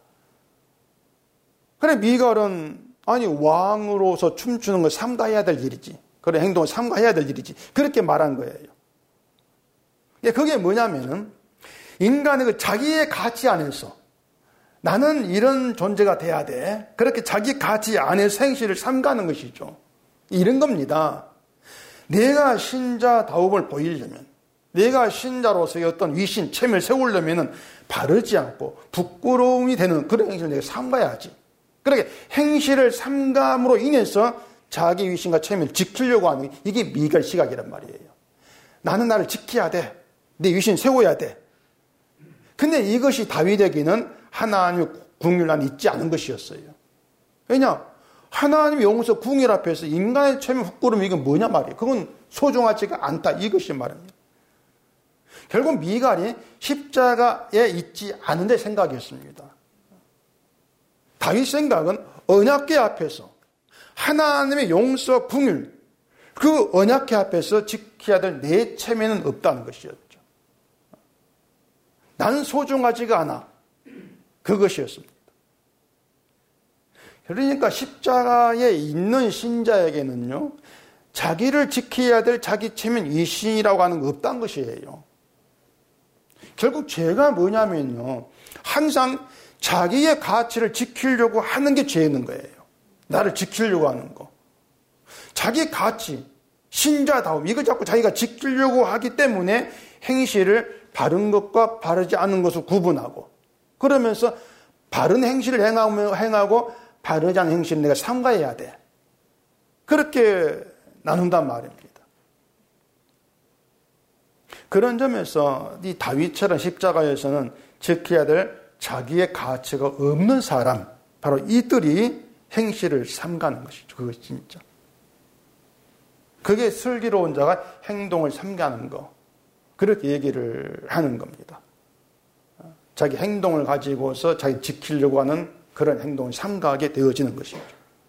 그래 미갈은 아니 왕으로서 춤추는 걸 삼가해야 될 일이지 그런 행동을 삼가해야 될 일이지 그렇게 말한 거예요. 그게 뭐냐면은 인간의 그 자기의 가치 안에서 나는 이런 존재가 돼야 돼. 그렇게 자기 가치 안에서 행실을 삼가는 것이죠. 이런 겁니다. 내가 신자다움을 보이려면, 내가 신자로서의 어떤 위신, 체면을 세우려면 바르지 않고 부끄러움이 되는 그런 행실을 내가 삼가야지. 그렇게 행실을 삼감으로 인해서 자기 위신과 체면을 지키려고 하는 게 이게 미갈 시각이란 말이에요. 나는 나를 지켜야 돼. 내 위신 세워야 돼. 근데 이것이 다윗에게는 하나님의 궁율 안에 있지 않은 것이었어요. 왜냐? 하나님의 용서 궁율 앞에서 인간의 체면 부끄러움 이건 뭐냐 말이에요. 그건 소중하지가 않다. 이것이 말입니다. 결국 미갈이 십자가에 있지 않은 데 생각이었습니다. 다윗 생각은 언약궤 앞에서 하나님의 용서와 궁율 그 언약궤 앞에서 지켜야 될 내 체면은 없다는 것이었죠. 나는 소중하지가 않아. 그것이었습니다. 그러니까 십자가에 있는 신자에게는요, 자기를 지켜야 될 자기 체면 위신이라고 하는 거 없다는 것이에요. 결국 죄가 뭐냐면요, 항상 자기의 가치를 지키려고 하는 게 죄는 거예요. 나를 지키려고 하는 거. 자기 가치, 신자다움, 이거 자꾸 자기가 지키려고 하기 때문에 행실을 바른 것과 바르지 않은 것을 구분하고 그러면서 바른 행실을 행하고, 행하고 바르지 않은 행실을 내가 삼가해야 돼. 그렇게 나눈단 말입니다. 그런 점에서 이 다윗처럼 십자가에서는 지켜야 될 자기의 가치가 없는 사람, 바로 이들이 행실을 삼가는 것이죠. 그것이 진짜. 그게 슬기로운 자가 행동을 삼가는 거. 그렇게 얘기를 하는 겁니다. 자기 행동을 가지고서 자기 지키려고 하는 그런 행동을 삼가하게 되어지는 것이죠.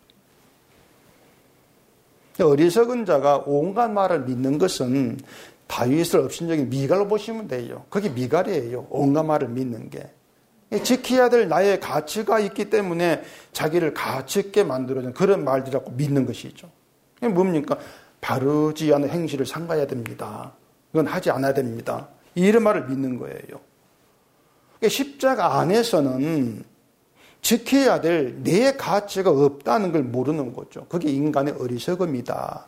어리석은 자가 온갖 말을 믿는 것은 다윗을 업신적인 미갈로 보시면 돼요. 그게 미갈이에요. 온갖 말을 믿는 게. 지켜야 될 나의 가치가 있기 때문에 자기를 가치 있게 만들어주는 그런 말들이라고 믿는 것이죠. 이게 뭡니까? 바르지 않은 행실을 삼가야 됩니다. 그건 하지 않아야 됩니다. 이런 말을 믿는 거예요. 그러니까 십자가 안에서는 지켜야 될 내 가치가 없다는 걸 모르는 거죠. 그게 인간의 어리석음이다.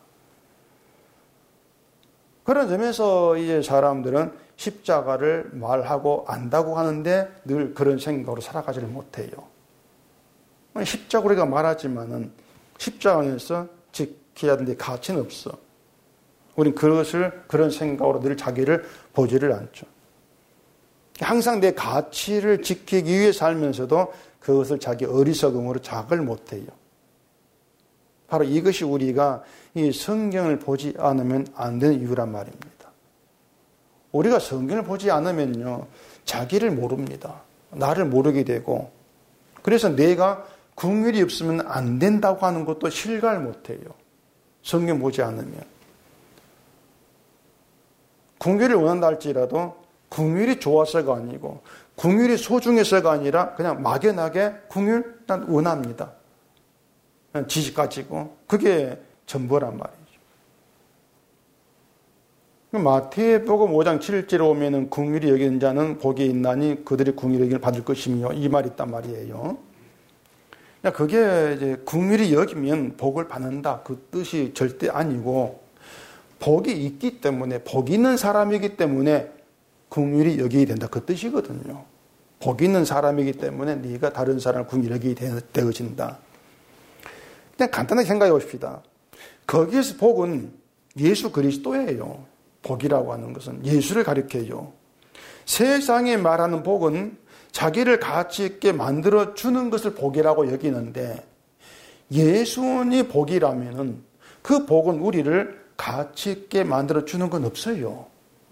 그런 점에서 이제 사람들은 십자가를 말하고 안다고 하는데 늘 그런 생각으로 살아가지를 못해요. 십자가 우리가 말하지만은 십자가 안에서 지켜야 되는 가치는 없어. 우린 그것을 그런 생각으로 늘 자기를 보지를 않죠. 항상 내 가치를 지키기 위해 살면서도 그것을 자기 어리석음으로 자각을 못해요. 바로 이것이 우리가 이 성경을 보지 않으면 안 되는 이유란 말입니다. 우리가 성경을 보지 않으면요, 자기를 모릅니다. 나를 모르게 되고, 그래서 내가 긍휼이 없으면 안 된다고 하는 것도 실감을 못해요. 성경 보지 않으면. 긍휼을 원한다 할지라도 긍휼이 좋아서가 아니고 긍휼이 소중해서가 아니라 그냥 막연하게 긍휼 난 원합니다. 그냥 지식 가지고 그게 전부란 말이죠. 마태복음 오 장 칠 절에 오면은 긍휼히 여기는 자는 복이 있나니 그들이 긍휼히 여김을 받을 것이며 이 말이 있단 말이에요. 그게 이제 긍휼히 여기면 복을 받는다 그 뜻이 절대 아니고 복이 있기 때문에 복 있는 사람이기 때문에 긍휼히 여기게 된다 그 뜻이거든요. 복 있는 사람이기 때문에 네가 다른 사람을 긍휼히 여기게 되어진다. 그냥 간단하게 생각해 봅시다. 거기에서 복은 예수 그리스도예요. 복이라고 하는 것은 예수를 가리켜요. 세상에 말하는 복은 자기를 가치 있게 만들어 주는 것을 복이라고 여기는데 예수님이 복이라면은 그 복은 우리를 가치 있게 만들어 주는 건 없어요.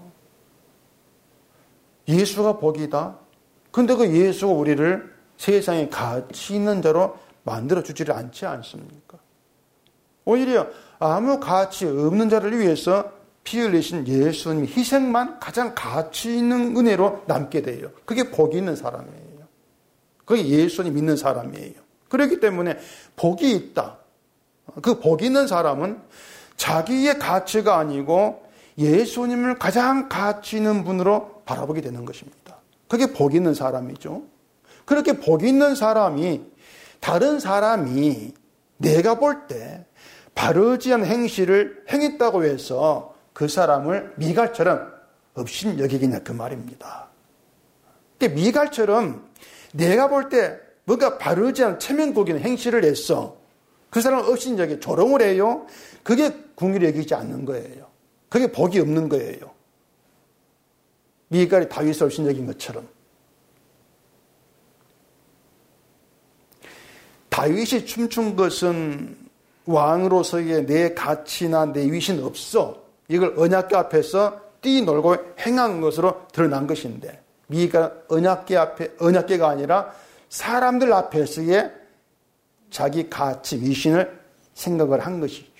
예수가 복이다. 근데 그 예수가 우리를 세상에 가치 있는 자로 만들어 주지를 않지 않습니까? 오히려 아무 가치 없는 자를 위해서 피 흘리신 예수님 희생만 가장 가치 있는 은혜로 남게 돼요. 그게 복이 있는 사람이에요. 그게 예수님 믿는 사람이에요. 그렇기 때문에 복이 있다. 그 복 있는 사람은 자기의 가치가 아니고 예수님을 가장 가치 있는 분으로 바라보게 되는 것입니다. 그게 복 있는 사람이죠. 그렇게 복 있는 사람이 다른 사람이 내가 볼 때 바르지 않은 행실을 행했다고 해서 그 사람을 미갈처럼 없인 여기겠냐 그 말입니다. 미갈처럼 내가 볼 때 뭔가 바르지 않은 체면곡이는 행실을 했어. 그 사람을 없인 여기 조롱을 해요. 그게 긍휼히 여기지 않는 거예요. 그게 복이 없는 거예요. 미갈이 다윗을 없인 여긴 것처럼. 다윗이 춤춘 것은 왕으로서의 내 가치나 내 위신 없어. 이걸 언약궤 앞에서 뛰놀고 행한 것으로 드러난 것인데 미가 언약궤 앞에 언약궤가 아니라 사람들 앞에서의 자기 가치 위신을 생각을 한 것이죠.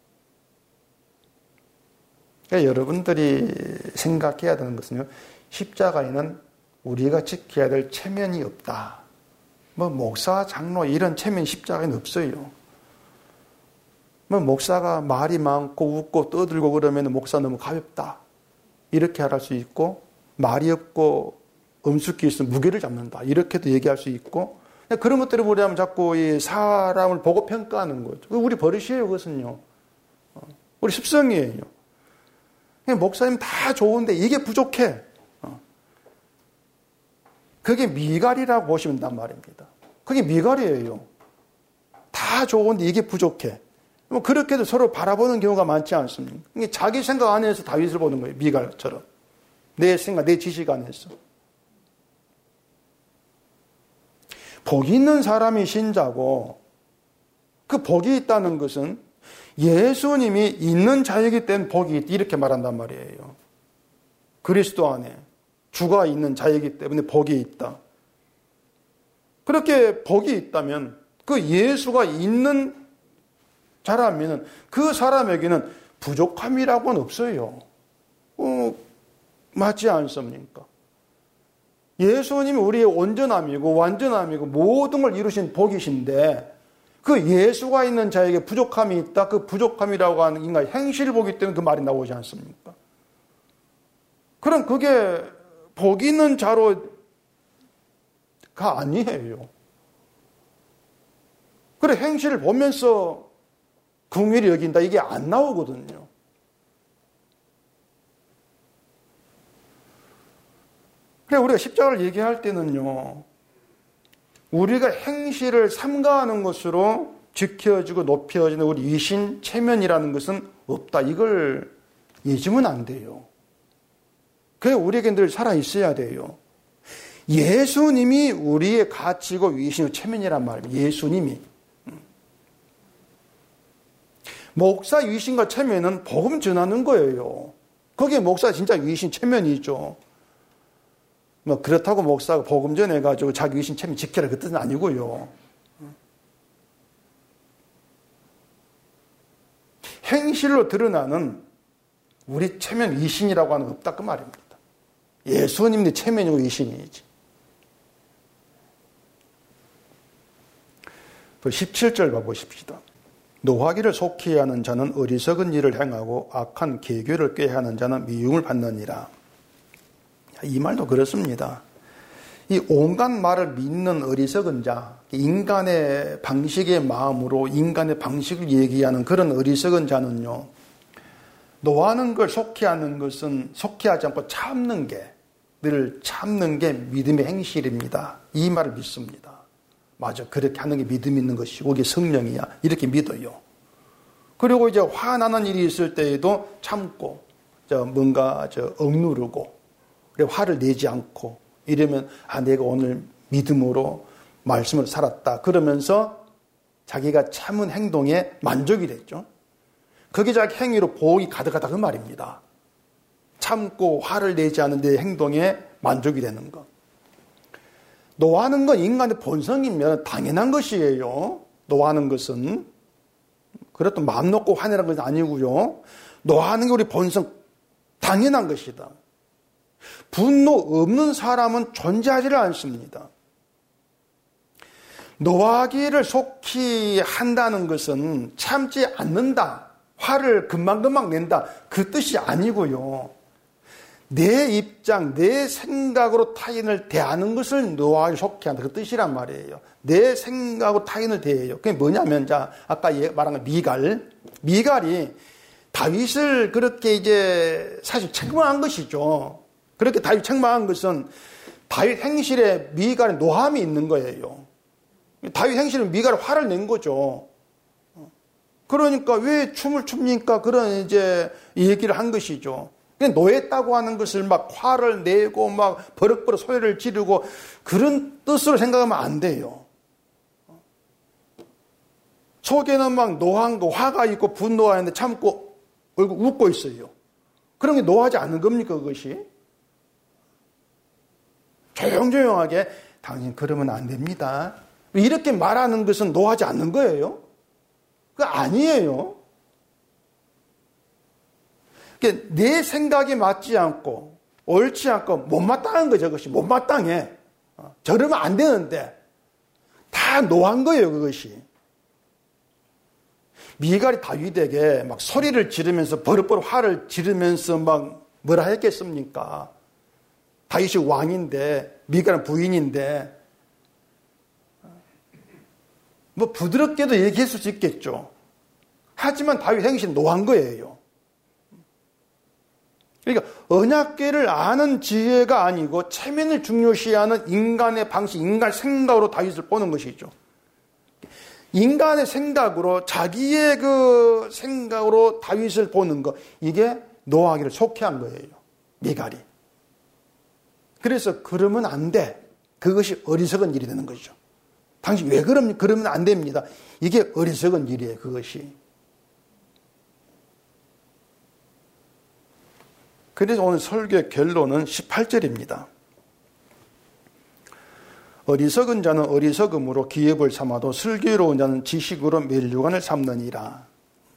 그러니까 여러분들이 생각해야 되는 것은요, 십자가에는 우리가 지켜야 될 체면이 없다. 뭐 목사, 장로 이런 체면 십자가에는 없어요. 뭐 목사가 말이 많고 웃고 떠들고 그러면 목사 너무 가볍다. 이렇게 할 수 있고 말이 없고 엄숙히 있으면 무게를 잡는다. 이렇게도 얘기할 수 있고 그런 것들을 보려면 자꾸 이 사람을 보고 평가하는 거죠. 우리 버릇이에요. 그것은요. 우리 습성이에요. 목사님 다 좋은데 이게 부족해. 그게 미갈이라고 보시면 된단 말입니다. 그게 미갈이에요. 다 좋은데 이게 부족해. 뭐 그렇게도 서로 바라보는 경우가 많지 않습니까? 자기 생각 안에서 다윗을 보는 거예요. 미갈처럼. 내 생각, 내 지식 안에서. 복이 있는 사람이 신자고 그 복이 있다는 것은 예수님이 있는 자이기 때문에 복이 있다. 이렇게 말한단 말이에요. 그리스도 안에 주가 있는 자이기 때문에 복이 있다. 그렇게 복이 있다면 그 예수가 있는 자라면 그 사람에게는 부족함이라고는 없어요. 어, 맞지 않습니까? 예수님이 우리의 온전함이고 완전함이고 모든 걸 이루신 복이신데 그 예수가 있는 자에게 부족함이 있다. 그 부족함이라고 하는 인간의 행실을 보기 때문에 그 말이 나오지 않습니까? 그럼 그게 복 있는 자로가 아니에요. 그래, 행실을 보면서 긍휼히 여긴다, 이게 안 나오거든요. 그래, 우리가 십자가를 얘기할 때는요, 우리가 행실을 삼가하는 것으로 지켜지고 높여지는 우리 위신 체면이라는 것은 없다. 이걸 잊으면 안 돼요. 그래, 우리에게 늘 살아있어야 돼요. 예수님이 우리의 가치고 위신이고 체면이란 말입니다. 예수님이. 목사 위신과 체면은 복음 전하는 거예요. 거기에 목사 진짜 위신 체면이죠. 뭐 그렇다고 목사가 복음 전해가지고 자기 위신 체면 지켜라 그 뜻은 아니고요. 행실로 드러나는 우리 체면 위신이라고 하는 거 없다 그 말입니다. 예수님의 체면이고 위신이지. 그 십칠 절 봐보십시다. 노하기를 속히 하는 자는 어리석은 일을 행하고 악한 계교를 꾀하는 자는 미움을 받느니라. 이 말도 그렇습니다. 이 온갖 말을 믿는 어리석은 자, 인간의 방식의 마음으로 인간의 방식을 얘기하는 그런 어리석은 자는요, 노하는 걸 속히 하는 것은 속히 하지 않고 참는 게, 늘 참는 게 믿음의 행실입니다. 이 말을 믿습니다. 맞아, 그렇게 하는 게 믿음 있는 것이고 이게 성령이야, 이렇게 믿어요. 그리고 이제 화나는 일이 있을 때에도 참고 저 뭔가 저 억누르고 그래 화를 내지 않고 이러면 아 내가 오늘 믿음으로 말씀을 살았다 그러면서 자기가 참은 행동에 만족이 됐죠. 그게 자기 행위로 보응이 가득하다 그 말입니다. 참고 화를 내지 않은 내 행동에 만족이 되는 것. 노하는 건 인간의 본성이면 당연한 것이에요. 노하는 것은. 그렇다고 마음 놓고 화내라는 것은 아니고요. 노하는 게 우리 본성 당연한 것이다. 분노 없는 사람은 존재하지를 않습니다. 노하기를 속히 한다는 것은 참지 않는다. 화를 금방금방 낸다. 그 뜻이 아니고요. 내 입장, 내 생각으로 타인을 대하는 것을 노하기 속히 한다. 그 뜻이란 말이에요. 내 생각으로 타인을 대해요. 그게 뭐냐면, 자, 아까 말한 미갈. 미갈이 다윗을 그렇게 이제 사실 책망한 것이죠. 그렇게 다윗 책망한 것은 다윗 행실에 미갈의 노함이 있는 거예요. 다윗 행실에 미갈의 화를 낸 거죠. 그러니까 왜 춤을 춥니까? 그런 이제 얘기를 한 것이죠. 그냥 노했다고 하는 것을 막 화를 내고 막 버럭버럭 소리를 지르고 그런 뜻으로 생각하면 안 돼요. 속에는 막 노한 거, 화가 있고 분노가 있는데 참고 얼굴 웃고 있어요. 그런 게 노하지 않는 겁니까, 그것이? 조용조용하게 당신 그러면 안 됩니다. 이렇게 말하는 것은 노하지 않는 거예요. 그거 아니에요. 내 생각이 맞지 않고 옳지 않고 못마땅한 거죠. 그것이 못마땅해. 저러면 안 되는데 다 노한 거예요. 그것이. 미갈이 다윗에게 막 소리를 지르면서 버릇버릇 화를 지르면서 막 뭐라 했겠습니까? 다윗이 왕인데 미갈은 부인인데 뭐 부드럽게도 얘기했을 수 있겠죠. 하지만 다윗 행실은 노한 거예요. 그러니까 언약궤를 아는 지혜가 아니고 체면을 중요시하는 인간의 방식, 인간 생각으로 다윗을 보는 것이죠. 인간의 생각으로 자기의 그 생각으로 다윗을 보는 것, 이게 노하기를 속히 한 거예요. 미갈이. 그래서 그러면 안 돼. 그것이 어리석은 일이 되는 것이죠. 당신 왜 그럽니까? 그러면 안 됩니다. 이게 어리석은 일이에요. 그것이. 그래서 오늘 설교의 결론은 십팔 절입니다. 어리석은 자는 어리석음으로 기업을 삼아도 슬기로운 자는 지식으로 면류관을 삼느니라.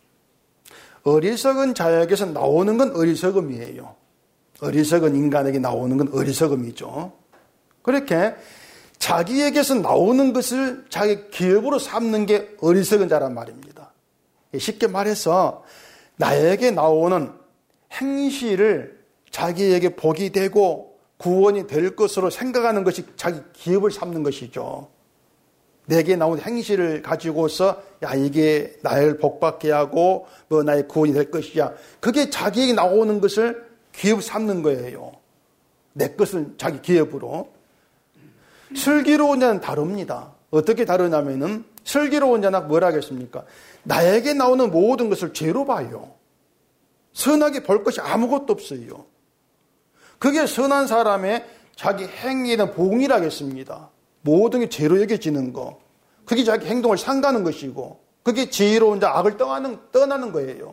어리석은 자에게서 나오는 건 어리석음이에요. 어리석은 인간에게 나오는 건 어리석음이죠. 그렇게 자기에게서 나오는 것을 자기 기업으로 삼는 게 어리석은 자란 말입니다. 쉽게 말해서 나에게 나오는 행실을 자기에게 복이 되고 구원이 될 것으로 생각하는 것이 자기 기업을 삼는 것이죠. 내게 나온 행실을 가지고서 야 이게 나를 복받게 하고 뭐 나의 구원이 될 것이야. 그게 자기에게 나오는 것을 기업 삼는 거예요. 내 것을 자기 기업으로. 슬기로운 자는 다릅니다. 어떻게 다르냐면은 슬기로운 자는 뭐라 하겠습니까? 나에게 나오는 모든 것을 죄로 봐요. 선하게 볼 것이 아무것도 없어요. 그게 선한 사람의 자기 행위에는 봉이라겠습니다. 모든 게 죄로 여겨지는 거. 그게 자기 행동을 상가는 것이고 그게 지혜로운 자 악을 떠나는, 떠나는 거예요.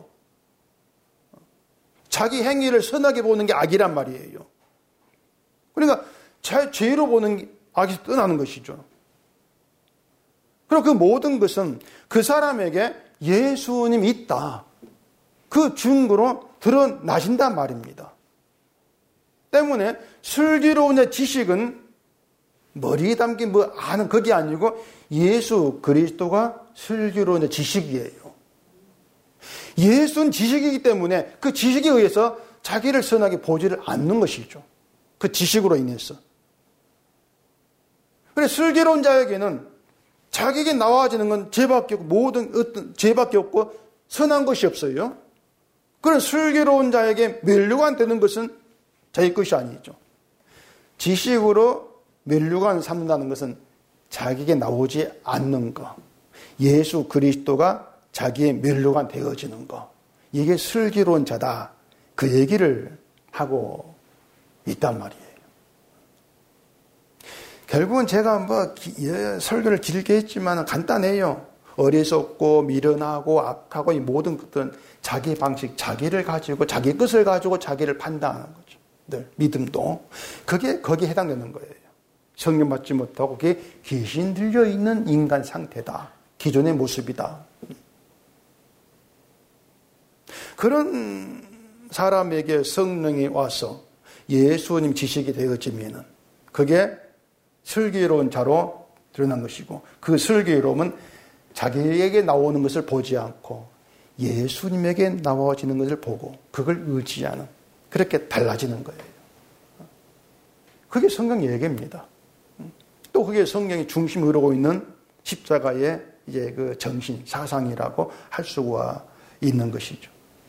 자기 행위를 선하게 보는 게 악이란 말이에요. 그러니까 제 죄로 보는 게 악이 떠나는 것이죠. 그리고 그 모든 것은 그 사람에게 예수님이 있다. 그 증거로 드러나신단 말입니다. 때문에 슬기로운 자 지식은 머리에 담긴 뭐 아는 그게 아니고 예수 그리스도가 슬기로운 자 지식이에요. 예수는 지식이기 때문에 그 지식에 의해서 자기를 선하게 보지를 않는 것이죠. 그 지식으로 인해서. 그래서 슬기로운 자에게는 자기에게 나와지는 건 죄밖에 없고 모든 어떤 죄밖에 없고 선한 것이 없어요. 그런 슬기로운 자에게 면류관 되는 것은 자기 것이 아니죠. 지식으로 면류관 삼는다는 것은 자기에게 나오지 않는 것. 예수 그리스도가 자기의 면류관 되어지는 것. 이게 슬기로운 자다. 그 얘기를 하고 있단 말이에요. 결국은 제가 뭐 설교를 길게 했지만 간단해요. 어리석고 미련하고 악하고 이 모든 것들은 자기 방식, 자기를 가지고 자기 것을 가지고 자기를 판단하는 거죠. 늘 믿음도 그게 거기에 해당되는 거예요. 성령 받지 못하고 그게 귀신 들려 있는 인간 상태다. 기존의 모습이다. 그런 사람에게 성령이 와서 예수님 지식이 되어지면은 그게 슬기로운 자로 드러난 것이고 그 슬기로움은 자기에게 나오는 것을 보지 않고 예수님에게 나와지는 것을 보고 그걸 의지하는 그렇게 달라지는 거예요. 그게 성경 예계입니다. 또 그게 성경이 중심을 이루고 있는 십자가의 이제 그 정신, 사상이라고 할 수가 있는 것이죠.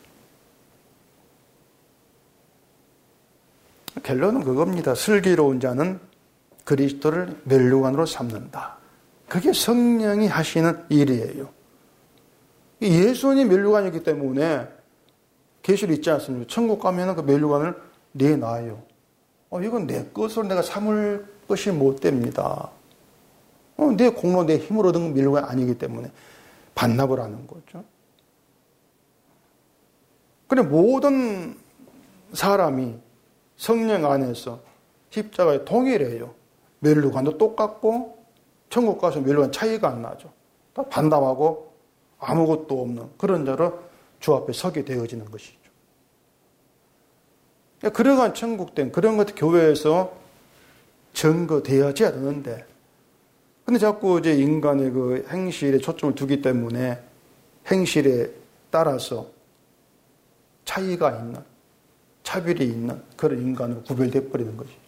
결론은 그겁니다. 슬기로운 자는 그리스도를 면류관으로 삼는다. 그게 성령이 하시는 일이에요. 예수님 면류관이기 때문에 계시를 있지 않습니까? 천국 가면 그 면류관을 내놔요. 어, 이건 내 것으로 내가 삼을 것이 못 됩니다. 어, 내 공로, 내 힘으로 얻은 면류관이 아니기 때문에 반납을 하는 거죠. 그래 모든 사람이 성령 안에서 십자가에 동일해요. 면류관도 똑같고 천국 가서 면류관 차이가 안 나죠. 다 반납하고 아무것도 없는 그런 자로 주 앞에 서게 되어지는 것이죠. 그러한 천국된 그런 것 교회에서 증거되어져야 되는데 근데 자꾸 이제 인간의 그 행실에 초점을 두기 때문에 행실에 따라서 차이가 있는 차별이 있는 그런 인간으로 구별되어 버리는 것이죠.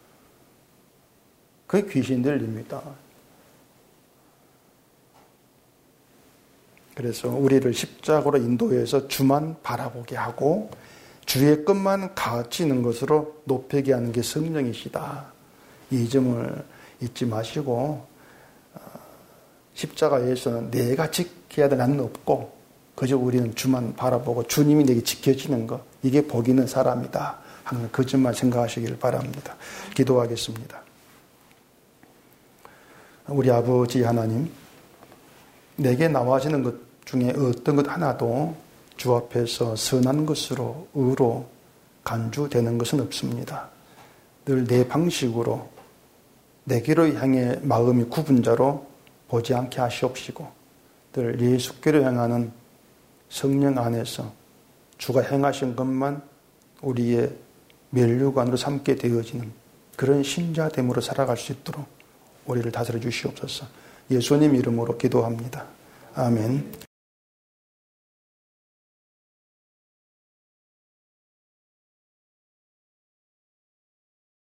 그게 귀신들입니다. 그래서 우리를 십자가로 인도해서 주만 바라보게 하고 주의 것만 가르치는 것으로 높이게 하는 게 성령이시다. 이 점을 잊지 마시고 십자가에서는 내가 지켜야 될 나는 없고 그저 우리는 주만 바라보고 주님이 내게 지켜지는 것 이게 복 있는 사람이다. 항상 그 점만 생각하시길 바랍니다. 기도하겠습니다. 우리 아버지 하나님 내게 나와지는 것 중에 어떤 것 하나도 주 앞에서 선한 것으로 의로 간주되는 것은 없습니다. 늘 내 방식으로 내게로 향해 마음이 굽은 자로 보지 않게 하시옵시고 늘 예수께로 향하는 성령 안에서 주가 행하신 것만 우리의 면류관으로 삼게 되어지는 그런 신자됨으로 살아갈 수 있도록 우리를 다스려 주시옵소서. 예수님 이름으로 기도합니다. 아멘.